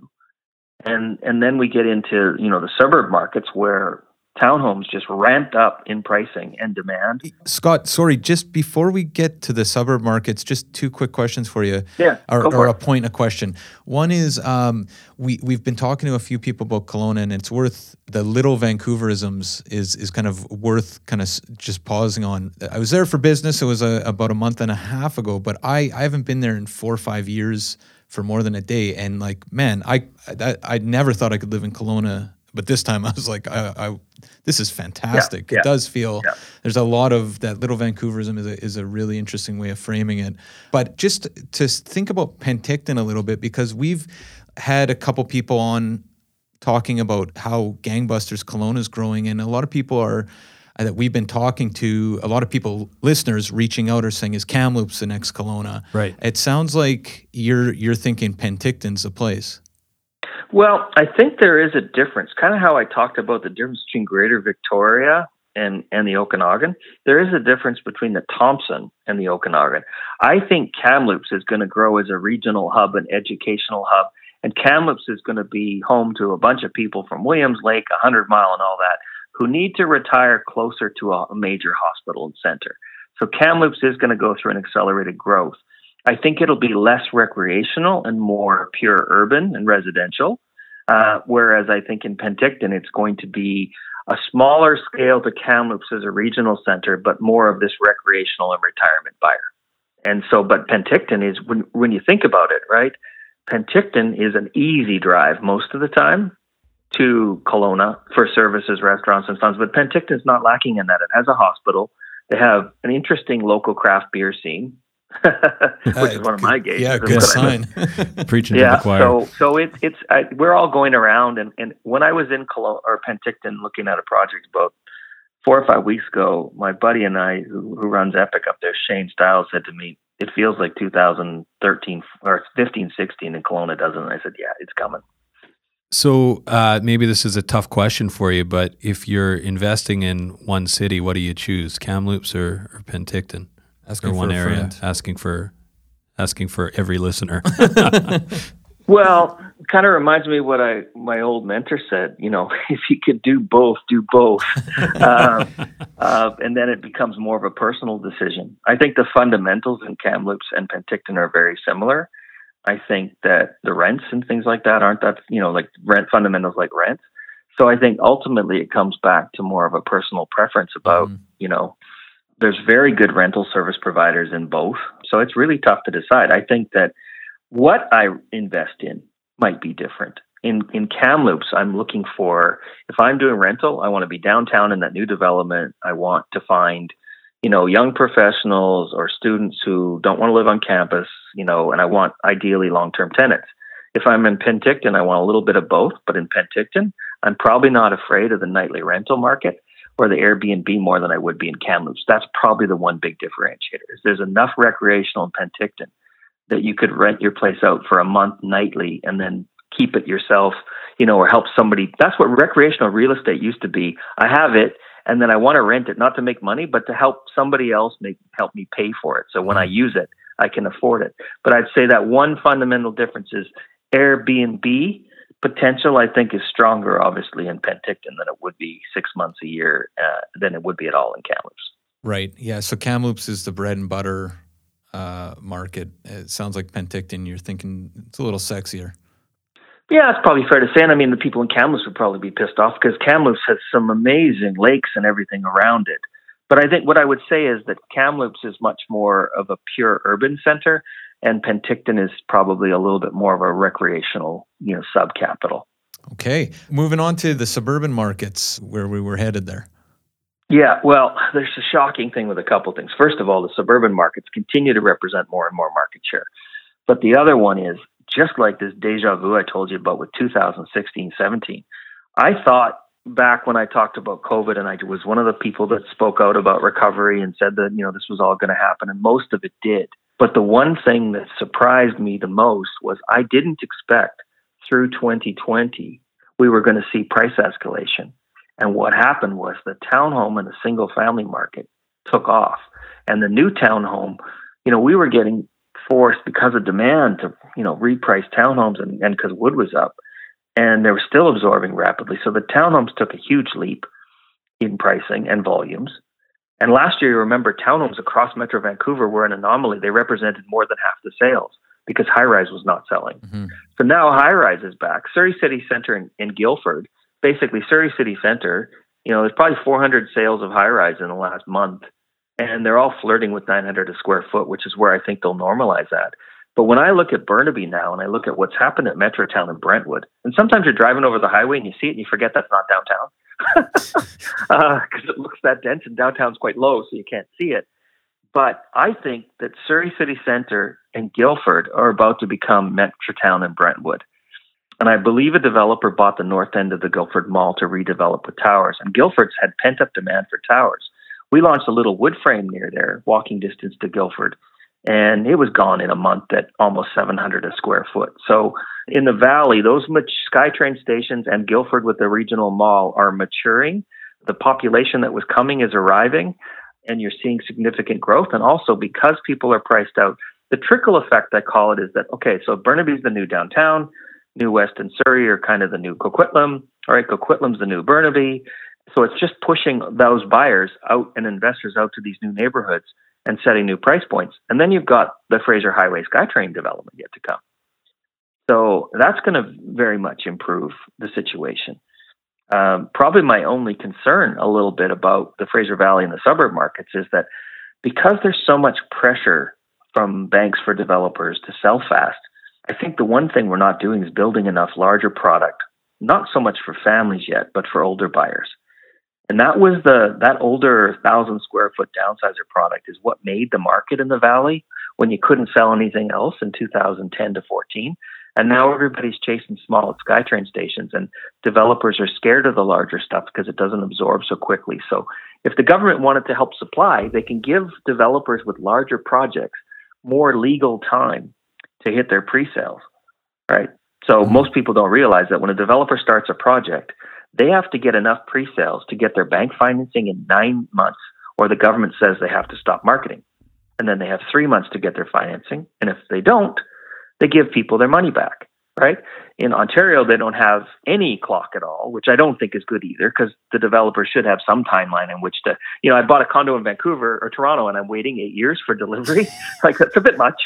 And then we get into, the suburb markets where townhomes just ramped up in pricing and demand. Scott, sorry, just before we get to the suburb markets, just 2 quick questions for you. Yeah, or a point, a question. One is, we've been talking to a few people about Kelowna, and it's worth, the little Vancouverisms is kind of worth kind of just pausing on. I was there for business. It was about a month and a half ago, but I haven't been there in 4 or 5 years for more than a day. And like, man, I never thought I could live in Kelowna. But this time I was like, this is fantastic. Yeah. It does feel, there's a lot of that little Vancouverism is a really interesting way of framing it. But just to think about Penticton a little bit, because we've had a couple people on talking about how gangbusters Kelowna is growing, and a lot of people that we've been talking to, a lot of people, listeners reaching out are saying, is Kamloops the next Kelowna? Right. It sounds like you're thinking Penticton's the place. Well, I think there is a difference. Kind of how I talked about the difference between Greater Victoria and the Okanagan. There is a difference between the Thompson and the Okanagan. I think Kamloops is going to grow as a regional hub, an educational hub, and Kamloops is going to be home to a bunch of people from Williams Lake, 100 Mile and all that, who need to retire closer to a major hospital and center. So Kamloops is going to go through an accelerated growth. I think it'll be less recreational and more pure urban and residential. Whereas I think in Penticton, it's going to be a smaller scale to Kamloops as a regional center, but more of this recreational and retirement buyer. And so, but Penticton is, when you think about it, right? Penticton is an easy drive most of the time to Kelowna for services, restaurants, and funds. But Penticton is not lacking in that. It has a hospital. They have an interesting local craft beer scene, which is one of my games. Yeah, good sign. Preaching to the choir. So we're all going around, and when I was in Kelowna or Penticton looking at a project about 4 or 5 weeks ago, my buddy and I, who runs Epic up there, Shane Stiles, said to me, "It feels like 2013 or 15, 16 in Kelowna, doesn't it?" And I said, "Yeah, it's coming." So maybe this is a tough question for you, but if you're investing in one city, what do you choose, Kamloops or Penticton? Asking or one for a area, friend. asking for every listener. Well, it kind of reminds me of what my old mentor said. If you could do both, do both. And then it becomes more of a personal decision. I think the fundamentals in Kamloops and Penticton are very similar. I think that the rents and things like that aren't that, like rent fundamentals like rent. So I think ultimately it comes back to more of a personal preference about, there's very good rental service providers in both. So it's really tough to decide. I think that what I invest in might be different. In Kamloops, I'm looking for, if I'm doing rental, I want to be downtown in that new development. I want to find, young professionals or students who don't want to live on campus, and I want ideally long-term tenants. If I'm in Penticton, I want a little bit of both, but in Penticton, I'm probably not afraid of the nightly rental market or the Airbnb more than I would be in Kamloops. That's probably the one big differentiator. Is there's enough recreational in Penticton that you could rent your place out for a month nightly and then keep it yourself, or help somebody. That's what recreational real estate used to be. I have it, and then I want to rent it, not to make money, but to help somebody else help me pay for it. So when I use it, I can afford it. But I'd say that one fundamental difference is Airbnb potential, I think, is stronger, obviously, in Penticton than it would be 6 months a year than it would be at all in Kamloops. Right. Yeah. So Kamloops is the bread and butter market. It sounds like Penticton, you're thinking it's a little sexier. Yeah, it's probably fair to say. And I mean, the people in Kamloops would probably be pissed off because Kamloops has some amazing lakes and everything around it. But I think what I would say is that Kamloops is much more of a pure urban center, and Penticton is probably a little bit more of a recreational, sub-capital. Okay. Moving on to the suburban markets where we were headed there. Yeah, well, there's a shocking thing with a couple things. First of all, the suburban markets continue to represent more and more market share. But the other one is, just like this deja vu I told you about with 2016-17, I thought back when I talked about COVID, and I was one of the people that spoke out about recovery and said that, this was all going to happen, and most of it did. But the one thing that surprised me the most was I didn't expect through 2020 we were going to see price escalation. And what happened was the townhome and the single family market took off. And the new townhome, we were getting forced because of demand to, reprice townhomes and because wood was up. And they were still absorbing rapidly. So the townhomes took a huge leap in pricing and volumes. And last year, you remember, townhomes across Metro Vancouver were an anomaly. They represented more than half the sales because high-rise was not selling. Mm-hmm. So now high-rise is back. Surrey City Centre in Guildford, basically Surrey City Centre, there's probably 400 sales of high-rise in the last month. And they're all flirting with 900 a square foot, which is where I think they'll normalize that. But when I look at Burnaby now and I look at what's happened at Metrotown and Brentwood, and sometimes you're driving over the highway and you see it and you forget that's not downtown because it looks that dense and downtown's quite low, so you can't see it. But I think that Surrey City Centre and Guildford are about to become Metrotown and Brentwood. And I believe a developer bought the north end of the Guildford Mall to redevelop with towers. And Guildford's had pent-up demand for towers. We launched a little wood frame near there, walking distance to Guildford. And it was gone in a month at almost 700 a square foot. So in the valley, those SkyTrain stations and Guildford with the regional mall are maturing. The population that was coming is arriving, and you're seeing significant growth. And also because people are priced out, the trickle effect, I call it, is that, okay, so Burnaby's the new downtown, New West and Surrey are kind of the new Coquitlam. All right, Coquitlam's the new Burnaby. So it's just pushing those buyers out and investors out to these new neighborhoods and setting new price points. And then you've got the Fraser Highway SkyTrain development yet to come. So that's going to very much improve the situation. Probably my only concern a little bit about the Fraser Valley and the suburb markets is that because there's so much pressure from banks for developers to sell fast, I think the one thing we're not doing is building enough larger product, not so much for families yet, but for older buyers. And that was that older 1,000 square foot downsizer product is what made the market in the valley when you couldn't sell anything else in 2010 to 14. And now everybody's chasing small at SkyTrain stations, and developers are scared of the larger stuff because it doesn't absorb so quickly. So if the government wanted to help supply, they can give developers with larger projects more legal time to hit their pre-sales, right? So most people don't realize that when a developer starts a project, they have to get enough pre-sales to get their bank financing in 9 months, or the government says they have to stop marketing. And then they have 3 months to get their financing. And if they don't, they give people their money back, right? In Ontario, they don't have any clock at all, which I don't think is good either, because the developer should have some timeline in which to, I bought a condo in Vancouver or Toronto and I'm waiting 8 years for delivery. Like, that's a bit much.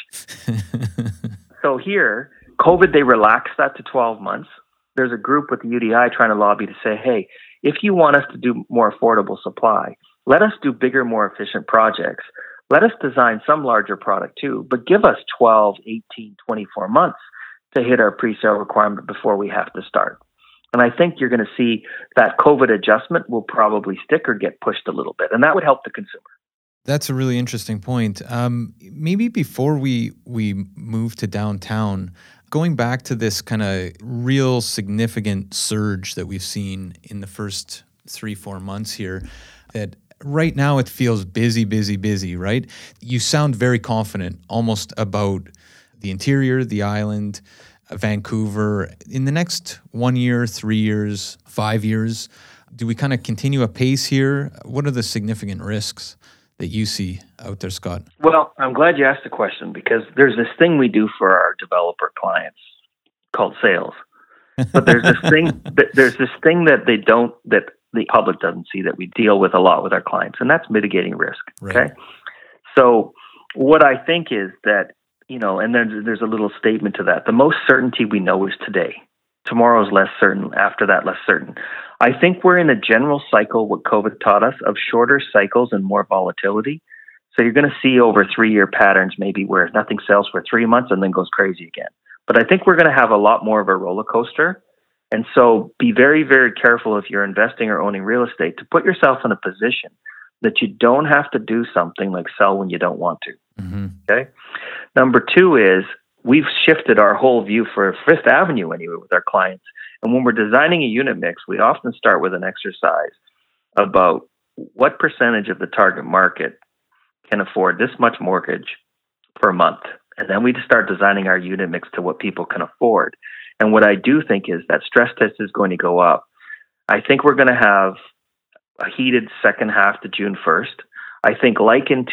So here, COVID, they relaxed that to 12 months. There's a group with the UDI trying to lobby to say, hey, if you want us to do more affordable supply, let us do bigger, more efficient projects. Let us design some larger product too, but give us 12, 18, 24 months to hit our pre-sale requirement before we have to start. And I think you're going to see that COVID adjustment will probably stick or get pushed a little bit, and that would help the consumer. That's a really interesting point. Maybe before we move to downtown, going back to this kind of real significant surge that we've seen in the first 3-4 months here, that right now it feels busy, right? You sound very confident almost about the interior, the island, Vancouver. In the next 1 year, 3 years, 5 years, do we kind of continue a pace here? What are the significant risks that you see out there, Scott? Well, I'm glad you asked the question, because there's this thing we do for our developer clients called sales. But there's this thing that the public doesn't see, that we deal with a lot with our clients, and that's mitigating risk. Right. Okay. So what I think is that, and there's a little statement to that. The most certainty we know is today. Tomorrow's less certain. After that, less certain. I think we're in a general cycle, what COVID taught us, of shorter cycles and more volatility. So you're going to see over 3-year patterns maybe where nothing sells for 3 months and then goes crazy again. But I think we're going to have a lot more of a roller coaster. And so be very, very careful if you're investing or owning real estate to put yourself in a position that you don't have to do something like sell when you don't want to. Mm-hmm. Okay. Number 2 is we've shifted our whole view for Fifth Avenue anyway with our clients. And when we're designing a unit mix, we often start with an exercise about what percentage of the target market can afford this much mortgage per month. And then we just start designing our unit mix to what people can afford. And what I do think is that stress test is going to go up. I think we're going to have a heated second half to June 1st. I think like in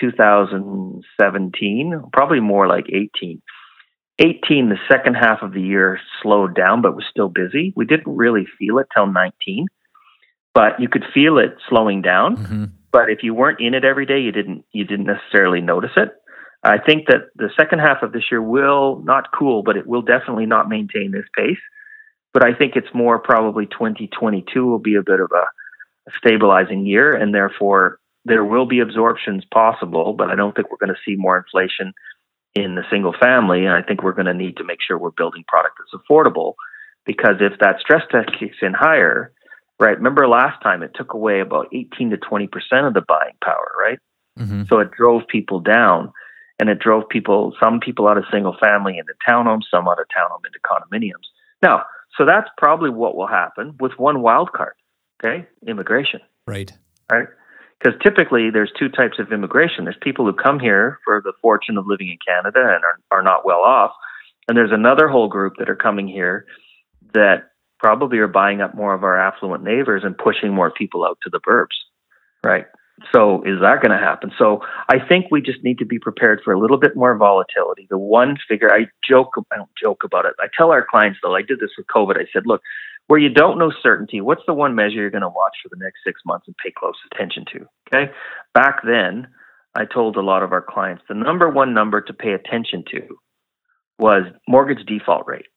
2017, probably more like 18. 18, the second half of the year slowed down, but was still busy. We didn't really feel it till 19, but you could feel it slowing down. Mm-hmm. But if you weren't in it every day, you didn't necessarily notice it. I think that the second half of this year will not cool, but it will definitely not maintain this pace. But I think it's more probably 2022 will be a bit of a stabilizing year, and therefore there will be absorptions possible, but I don't think we're going to see more inflation in the single family. And I think we're going to need to make sure we're building product that's affordable, because if that stress test kicks in higher, right? Remember last time it took away about 18 to 20% of the buying power, right? Mm-hmm. So it drove people down, and it drove some people out of single family into townhomes, some out of townhome into condominiums. Now, so that's probably what will happen with one wild card, okay? Immigration. Right. Right? Because typically there's 2 types of immigration. There's people who come here for the fortune of living in Canada and are not well off. And there's another whole group that are coming here that probably are buying up more of our affluent neighbors and pushing more people out to the burbs, right? So is that going to happen? So I think we just need to be prepared for a little bit more volatility. The one figure, I don't joke about it. I tell our clients, though, I did this with COVID. I said, look, where you don't know certainty, what's the one measure you're going to watch for the next 6 months and pay close attention to? Okay. Back then, I told a lot of our clients the number one number to pay attention to was mortgage default rate.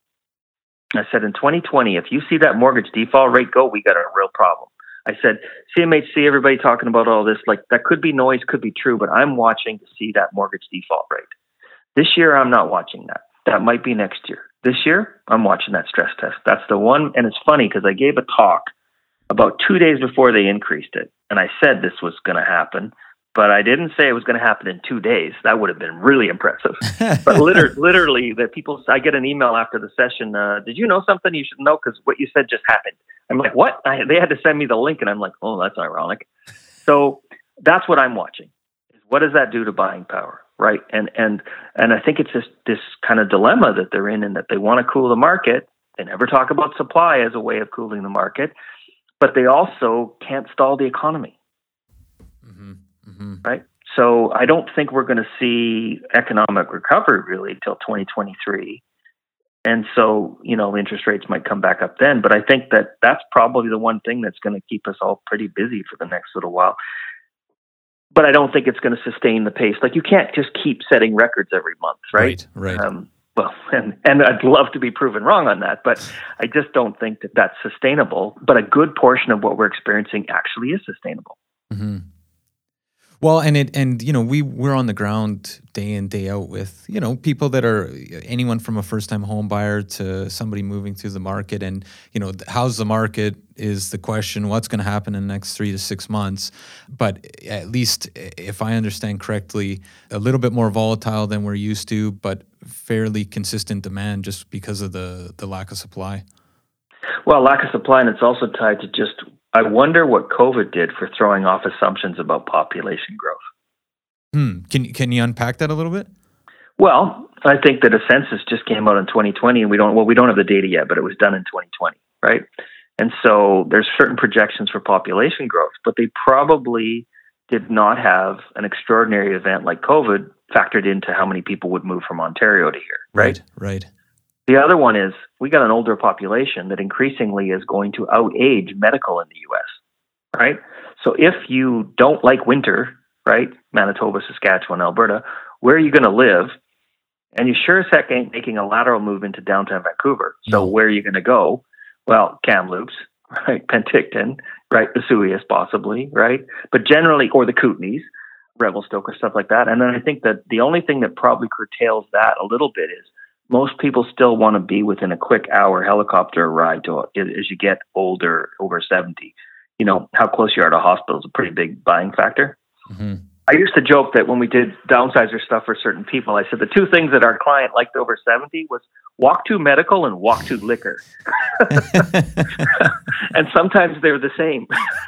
I said, in 2020, if you see that mortgage default rate go, we got a real problem. I said, CMHC, everybody talking about all this, like that could be noise, could be true, but I'm watching to see that mortgage default rate. This year, I'm not watching that. That might be next year. This year, I'm watching that stress test. That's the one. And it's funny because I gave a talk about 2 days before they increased it. And I said this was going to happen, but I didn't say it was going to happen in 2 days. That would have been really impressive. But literally, the people, I get an email after the session. Did you know something you should know? Because what you said just happened. I'm like, what? They had to send me the link. And I'm like, oh, that's ironic. So that's what I'm watching. What does that do to buying power? Right. And I think it's this kind of dilemma that they're in that they want to cool the market. They never talk about supply as a way of cooling the market, but they also can't stall the economy. Mm-hmm. Mm-hmm. Right. So I don't think we're going to see economic recovery really till 2023. And so, interest rates might come back up then. But I think that's probably the one thing that's going to keep us all pretty busy for the next little while. But I don't think it's going to sustain the pace. Like, you can't just keep setting records every month, right? Right. Well, and I'd love to be proven wrong on that, but I just don't think that that's sustainable. But a good portion of what we're experiencing actually is sustainable. Mm-hmm. Well, we're on the ground day in, day out with, people that are anyone from a first-time home buyer to somebody moving through the market. And, how's the market is the question. What's going to happen in the next 3 to 6 months? But at least, if I understand correctly, a little bit more volatile than we're used to, but fairly consistent demand just because of the lack of supply. Well, lack of supply, and it's also tied to just, I wonder what COVID did for throwing off assumptions about population growth. Can you unpack that a little bit? Well, I think that a census just came out in 2020, and we don't have the data yet, but it was done in 2020, right? And so there's certain projections for population growth, but they probably did not have an extraordinary event like COVID factored into how many people would move from Ontario to here, right? Right. The other one is we got an older population that increasingly is going to outage medical in the U.S., right? So if you don't like winter, right, Manitoba, Saskatchewan, Alberta, where are you going to live? And you sure as heck ain't making a lateral move into downtown Vancouver. So where are you going to go? Well, Kamloops, right, Penticton, right, Vesuvius possibly, right? But generally, or the Kootenays, Revelstoke or stuff like that. And then I think that the only thing that probably curtails that a little bit is most people still want to be within a quick hour helicopter ride as you get older, over 70. How close you are to a hospital is a pretty big buying factor. Mm-hmm. I used to joke that when we did downsizer stuff for certain people, I said the two things that our client liked over 70 was walk to medical and walk to liquor. And sometimes they're the same.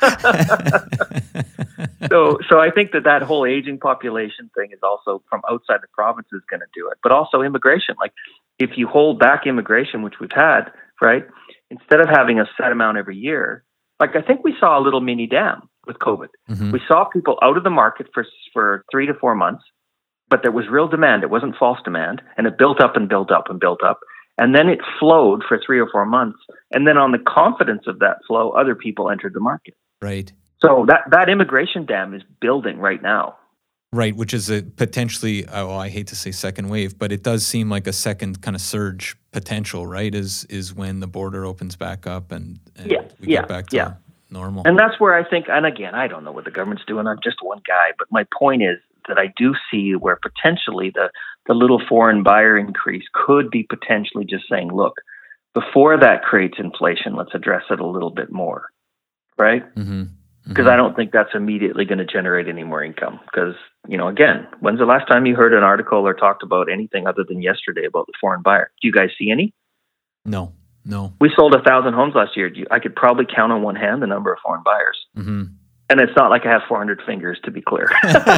So I think that whole aging population thing is also from outside the province is going to do it, but also immigration. Like if you hold back immigration, which we've had, right, instead of having a set amount every year, like I think we saw a little mini dam with COVID. Mm-hmm. We saw people out of the market for 3 to 4 months, but there was real demand. It wasn't false demand. And it built up and built up and built up. And then it flowed for 3 or 4 months. And then on the confidence of that flow, other people entered the market. Right. So that immigration dam is building right now. Right, which is a potentially, I hate to say second wave, but it does seem like a second kind of surge potential, right? Is when the border opens back up and we get back to normal. And that's where I think, and again, I don't know what the government's doing. I'm just one guy, but my point is that I do see where potentially the little foreign buyer increase could be potentially just saying, look, before that creates inflation, let's address it a little bit more, right? Mm-hmm. Because I don't think that's immediately going to generate any more income. Because, again, when's the last time you heard an article or talked about anything other than yesterday about the foreign buyer? Do you guys see any? No. We sold 1,000 homes last year. I could probably count on one hand the number of foreign buyers. Mm-hmm. And it's not like I have 400 fingers, to be clear.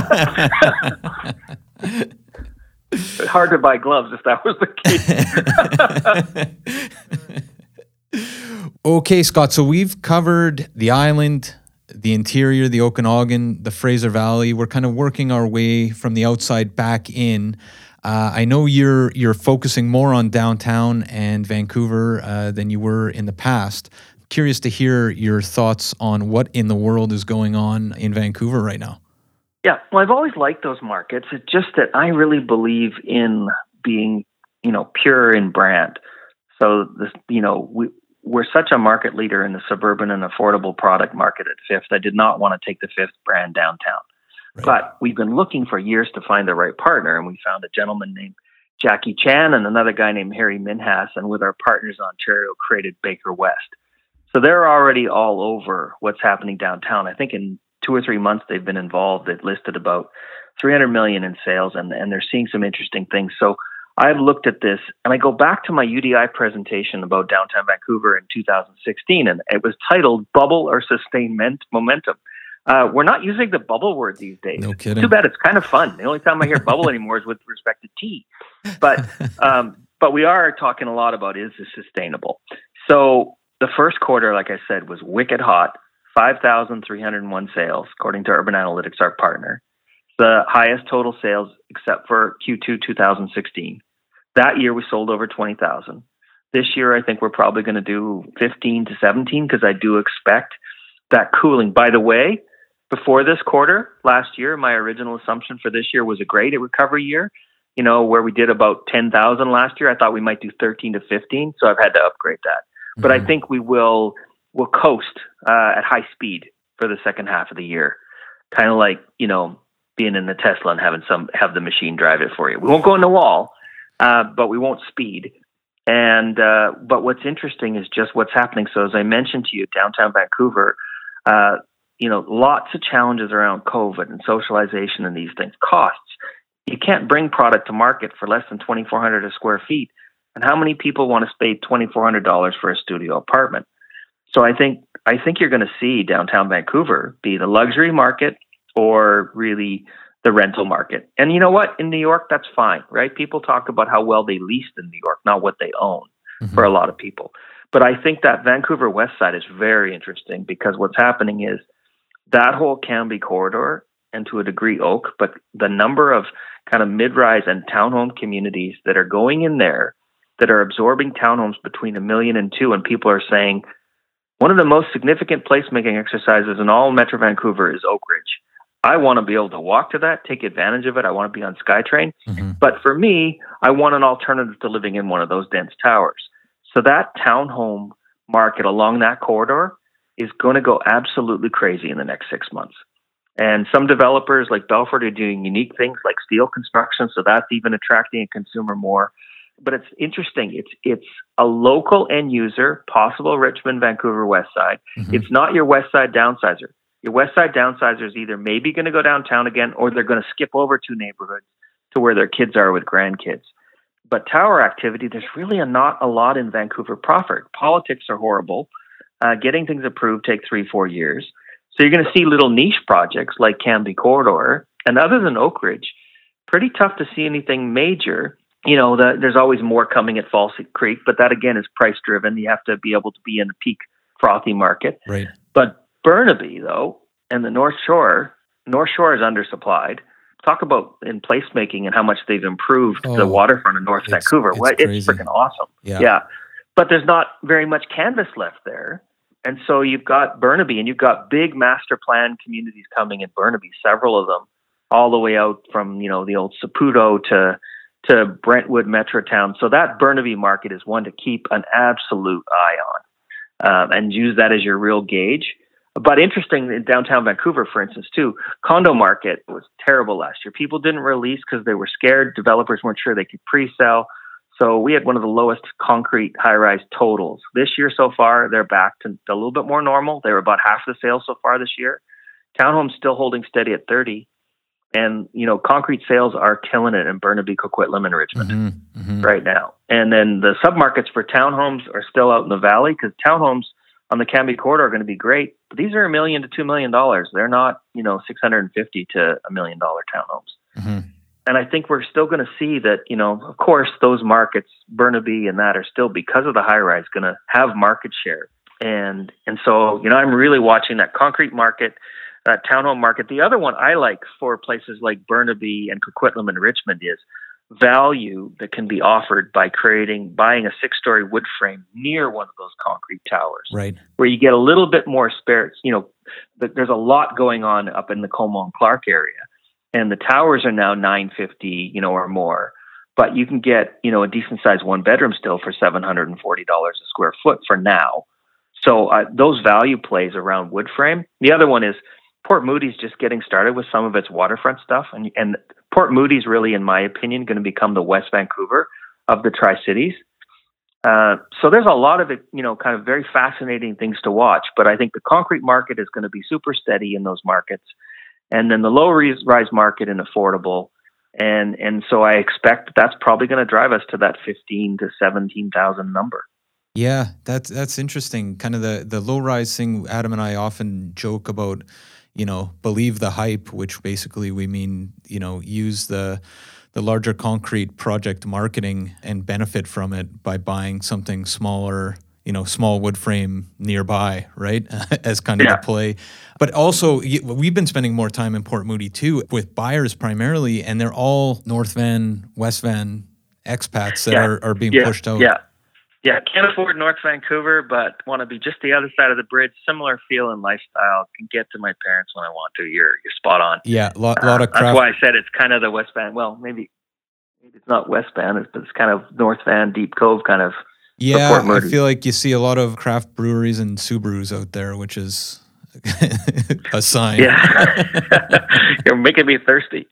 Hard to buy gloves if that was the case. Okay, Scott. So we've covered the island, the interior, the Okanagan, the Fraser Valley. We're kind of working our way from the outside back in. I know you're focusing more on downtown and Vancouver than you were in the past. Curious to hear your thoughts on what in the world is going on in Vancouver right now. Yeah, well, I've always liked those markets. It's just that I really believe in being, pure in brand. So this, we're such a market leader in the suburban and affordable product market at Fifth. I did not want to take the Fifth brand downtown. Right. But we've been looking for years to find the right partner, and we found a gentleman named Jackie Chan and another guy named Harry Minhas, and with our partners in Ontario, created Baker West. So they're already all over what's happening downtown. I think in 2 or 3 months they've been involved. They've listed about $300 million in sales, and they're seeing some interesting things. So I've looked at this, and I go back to my UDI presentation about downtown Vancouver in 2016, and it was titled Bubble or Sustain Momentum. We're not using the bubble word these days. No kidding. Too bad. It's kind of fun. The only time I hear bubble anymore is with respect to tea. But we are talking a lot about, is this sustainable? So the first quarter, like I said, was wicked hot. 5,301 sales, according to Urban Analytics, our partner. The highest total sales except for Q2 2016. That year we sold over 20,000. This year I think we're probably going to do 15 to 17 because I do expect that cooling. By the way, before this quarter, last year, my original assumption for this year was a great recovery year, where we did about 10,000 last year. I thought we might do 13 to 15, so I've had to upgrade that. Mm-hmm. But I think we'll coast at high speed for the second half of the year, kind of like, being in the Tesla and have the machine drive it for you. We won't go in the wall, but we won't speed. And but what's interesting is just what's happening. So as I mentioned to you, downtown Vancouver, lots of challenges around COVID and socialization and these things. Costs. You can't bring product to market for less than $2,400 a square feet. And how many people want to pay $2,400 for a studio apartment? So I think you're going to see downtown Vancouver be the luxury market or really the rental market. And you know what? In New York, that's fine, right? People talk about how well they leased in New York, not what they own for a lot of people. But I think that Vancouver West Side is very interesting because what's happening is that whole Cambie corridor and to a degree Oak, but the number of kind of mid-rise and townhome communities that are going in there that are absorbing townhomes between 1 million and 2 million, and people are saying one of the most significant placemaking exercises in all Metro Vancouver is Oak Ridge. I want to be able to walk to that, take advantage of it. I want to be on SkyTrain. Mm-hmm. But for me, I want an alternative to living in one of those dense towers. So that townhome market along that corridor is going to go absolutely crazy in the next 6 months. And some developers like Belfort are doing unique things like steel construction, so that's even attracting a consumer more. But it's interesting. It's a local end user, possible Richmond, Vancouver, West Side. Mm-hmm. It's not your West Side downsizer. Your West Side downsizer is either maybe going to go downtown again, or they're going to skip over 2 neighborhoods to where their kids are with grandkids. But tower activity, there's really not a lot in Vancouver proper. Politics are horrible. Getting things approved take 3-4 years. So you're going to see little niche projects like Cambie Corridor. And other than Oak Ridge, pretty tough to see anything major. There's always more coming at False Creek, but that again is price driven. You have to be able to be in the peak frothy market. Right. But Burnaby, though, and the North Shore is undersupplied. Talk about in placemaking and how much they've improved the waterfront of North Vancouver. It's freaking awesome. Yeah. But there's not very much canvas left there. And so you've got Burnaby, and you've got big master plan communities coming in Burnaby, several of them, all the way out from, the old Saputo to Brentwood, Metrotown. So that Burnaby market is one to keep an absolute eye on and use that as your real gauge. But interesting, in downtown Vancouver, for instance, too, condo market was terrible last year. People didn't release because they were scared. Developers weren't sure they could pre-sell. So we had one of the lowest concrete high-rise totals. This year so far, they're back to a little bit more normal. They were about half the sales so far this year. Townhomes still holding steady at 30. And, concrete sales are killing it in Burnaby, Coquitlam, and Richmond right now. And then the submarkets for townhomes are still out in the valley because townhomes on the Cambie corridor are going to be great. But these are $1 million to $2 million. They're not, $650,000 to $1 million townhomes. Mm-hmm. And I think we're still going to see that, of course, those markets, Burnaby and that, are still, because of the high rise, going to have market share. And so, I'm really watching that concrete market, that townhome market. The other one I like for places like Burnaby and Coquitlam and Richmond is value that can be offered by buying a 6-story wood frame near one of those concrete towers, Right. where you get a little bit more spares. There's a lot going on up in the Como and Clark area, and the towers are now $950, or more. But you can get, a decent sized 1-bedroom still for $740 a square foot for now. So those value plays around wood frame. The other one is Port Moody's just getting started with some of its waterfront stuff, and Port Moody's really, in my opinion, going to become the West Vancouver of the Tri-Cities. So there's a lot of kind of very fascinating things to watch. But I think the concrete market is going to be super steady in those markets, and then the low-rise market and affordable. And so I expect that's probably going to drive us to that 15 to 17,000 number. Yeah, that's interesting. Kind of the low rise thing. Adam and I often joke about, believe the hype, which basically we mean, use the larger concrete project marketing and benefit from it by buying something smaller, small wood frame nearby, right? As kind of the play. But also, we've been spending more time in Port Moody too, with buyers primarily, and they're all North Van, West Van expats that are being pushed out. Yeah, can't afford North Vancouver, but want to be just the other side of the bridge. Similar feel and lifestyle. Can get to my parents when I want to. You're spot on. Yeah, a lot of craft. That's why I said it's kind of the West Van. Well, maybe it's not West Van, but it's kind of North Van, Deep Cove kind of. Yeah, I feel like you see a lot of craft breweries and Subarus out there, which is a sign. Yeah, you're making me thirsty.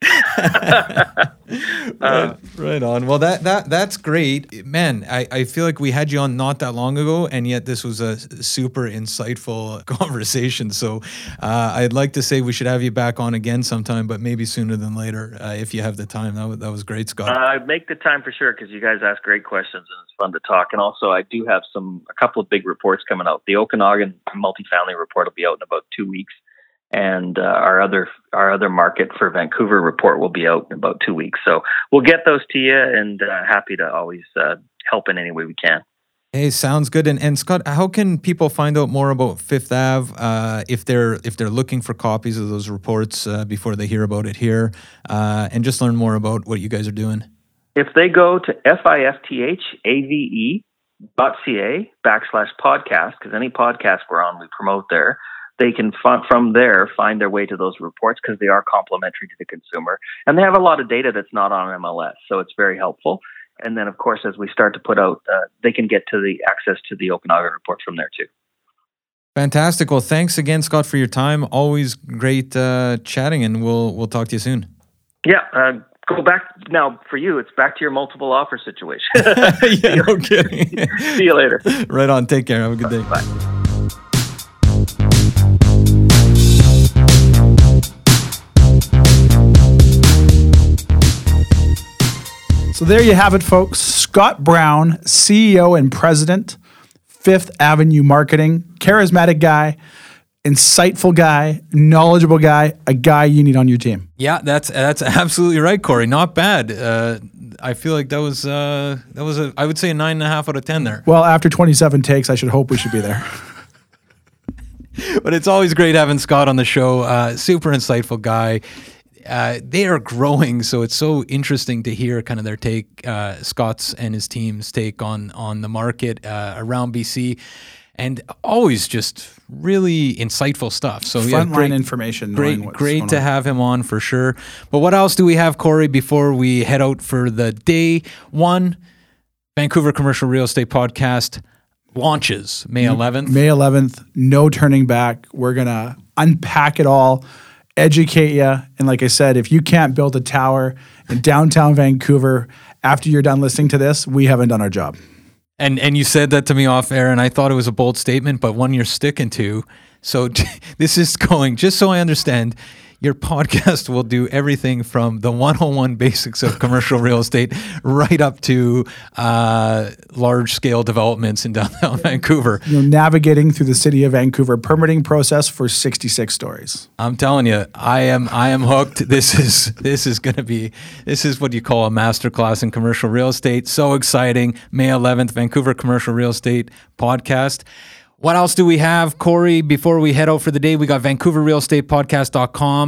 Right on. Well, that's great, man. I feel like we had you on not that long ago, and yet this was a super insightful conversation. So I'd like to say we should have you back on again sometime, but maybe sooner than later if you have the time. That was great, Scott. I'd make the time for sure, because you guys ask great questions and it's fun to talk. And also, I do have a couple of big reports coming out. The Okanagan multifamily report will be out in about 2 weeks. And our other market for Vancouver report will be out in about 2 weeks. So we'll get those to you, and happy to always help in any way we can. Hey, sounds good. And Scott, how can people find out more about Fifth Ave if they're looking for copies of those reports before they hear about it here, and just learn more about what you guys are doing? If they go to fifthaave.ca/podcast, because any podcast we're on, we promote there. They can from there find their way to those reports, because they are complementary to the consumer, and they have a lot of data that's not on MLS, so it's very helpful. And then, of course, as we start to put out, they can get to the access to the Okanagan report from there too. Fantastic. Well, thanks again, Scott, for your time. Always great chatting, and we'll talk to you soon. Yeah. Go back now for you. It's back to your multiple offer situation. Yeah, no kidding. See you later. Right on. Take care. Have a good day. Bye. So there you have it, folks. Scott Brown, CEO and President, Fifth Avenue Marketing, charismatic guy, insightful guy, knowledgeable guy, a guy you need on your team. Yeah, that's absolutely right, Corey. Not bad. I feel like that was I would say a 9.5 out of 10 there. Well, after 27 takes, I should hope we should be there. But it's always great having Scott on the show. Super insightful guy. They are growing, so it's so interesting to hear kind of their take, Scott's and his team's take on the market around BC, and always just really insightful stuff. So Frontline information. Great to have him on for sure. But what else do we have, Corey, before we head out for the day? One, Vancouver Commercial Real Estate Podcast launches May 11th. May 11th, no turning back. We're going to unpack it all, educate you. And like I said, if you can't build a tower in downtown Vancouver after you're done listening to this, we haven't done our job. And you said that to me off air, and I thought it was a bold statement, but one you're sticking to. So this is going, just so I understand, your podcast will do everything from the 101 basics of commercial real estate right up to large-scale developments in downtown Vancouver. Navigating through the city of Vancouver permitting process for 66 stories. I'm telling you, I am hooked. This is what you call a masterclass in commercial real estate. So exciting. May 11th, Vancouver Commercial Real Estate Podcast. What else do we have, Corey, before we head out for the day? We got VancouverRealEstatePodcast.com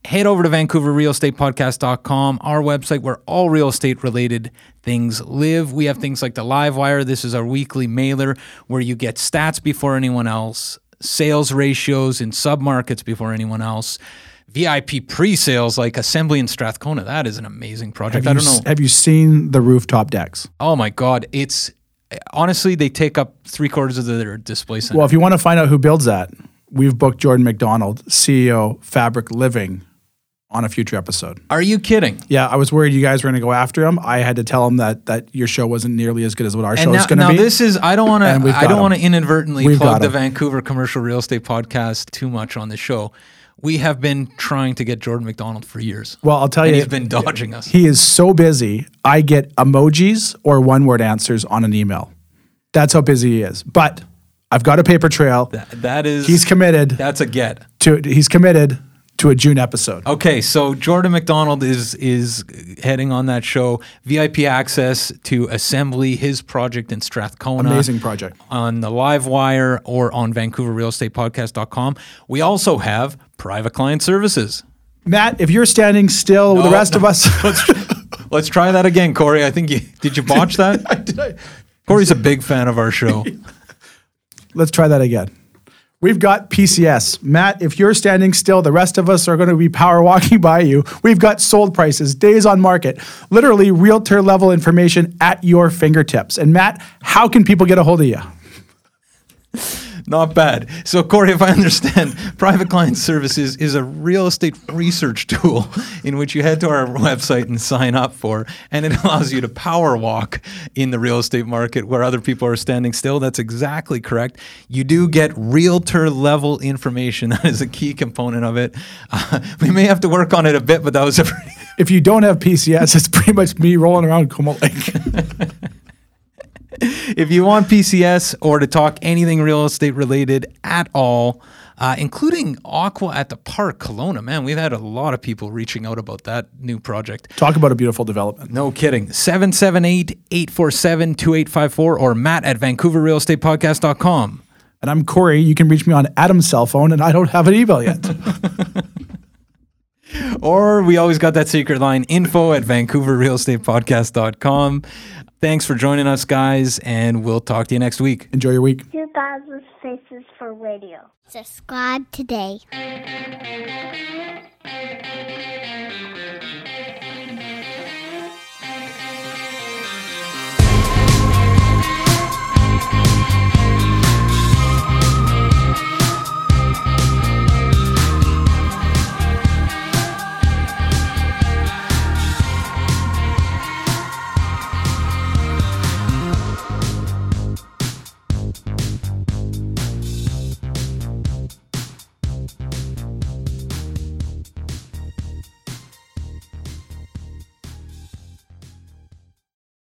head over to VancouverRealEstatePodcast.com, our website where all real estate related things live. We have things like the Live Wire. This is our weekly mailer where you get stats before anyone else, sales ratios in submarkets before anyone else, VIP pre-sales like Assembly in Strathcona. That is an amazing project. I don't know. Have you seen the rooftop decks? Oh my God. It's honestly, they take up 3/4 of their display center. Well, if you want to find out who builds that, we've booked Jordan McDonald, CEO, Fabric Living, on a future episode. Are you kidding? Yeah, I was worried you guys were going to go after him. I had to tell him that your show wasn't nearly as good as what our show is going to be. Now this is I don't want to inadvertently plug the him. Vancouver Commercial Real Estate Podcast too much on the show. We have been trying to get Jordan McDonald for years. Well, I'll tell you, he's been dodging us. He is so busy. I get emojis or one-word answers on an email. That's how busy he is. But I've got a paper trail. That is. He's committed. That's a get. He's committed to a June episode. Okay, so Jordan McDonald is heading on that show. VIP access to Assembly, his project in Strathcona. Amazing project. On the Live Wire or on VancouverRealEstatePodcast.com. We also have private client services. Matt, if you're standing still, the rest of us. Let's try that again, Corey. I think did you botch that? Did. Corey's a big fan of our show. Let's try that again. We've got PCS. Matt, if you're standing still, the rest of us are going to be power walking by you. We've got sold prices, days on market, literally realtor level information at your fingertips. And Matt, how can people get a hold of you? Not bad. So, Corey, if I understand, Private Client Services is a real estate research tool in which you head to our website and sign up for, and it allows you to power walk in the real estate market where other people are standing still. That's exactly correct. You do get realtor level information. That is a key component of it. We may have to work on it a bit, but that was a pretty... If you don't have PCS, it's pretty much me rolling around Como Lake. If you want PCS or to talk anything real estate related at all, including Aqua at the Park, Kelowna, man, we've had a lot of people reaching out about that new project. Talk about a beautiful development. No kidding. 778-847-2854 or Matt at VancouverRealEstatePodcast.com. And I'm Corey. You can reach me on Adam's cell phone, and I don't have an email yet. Or we always got that secret line, info at VancouverRealEstatePodcast.com. Thanks for joining us, guys, and we'll talk to you next week. Enjoy your week. 2000 Faces for Radio. Subscribe today.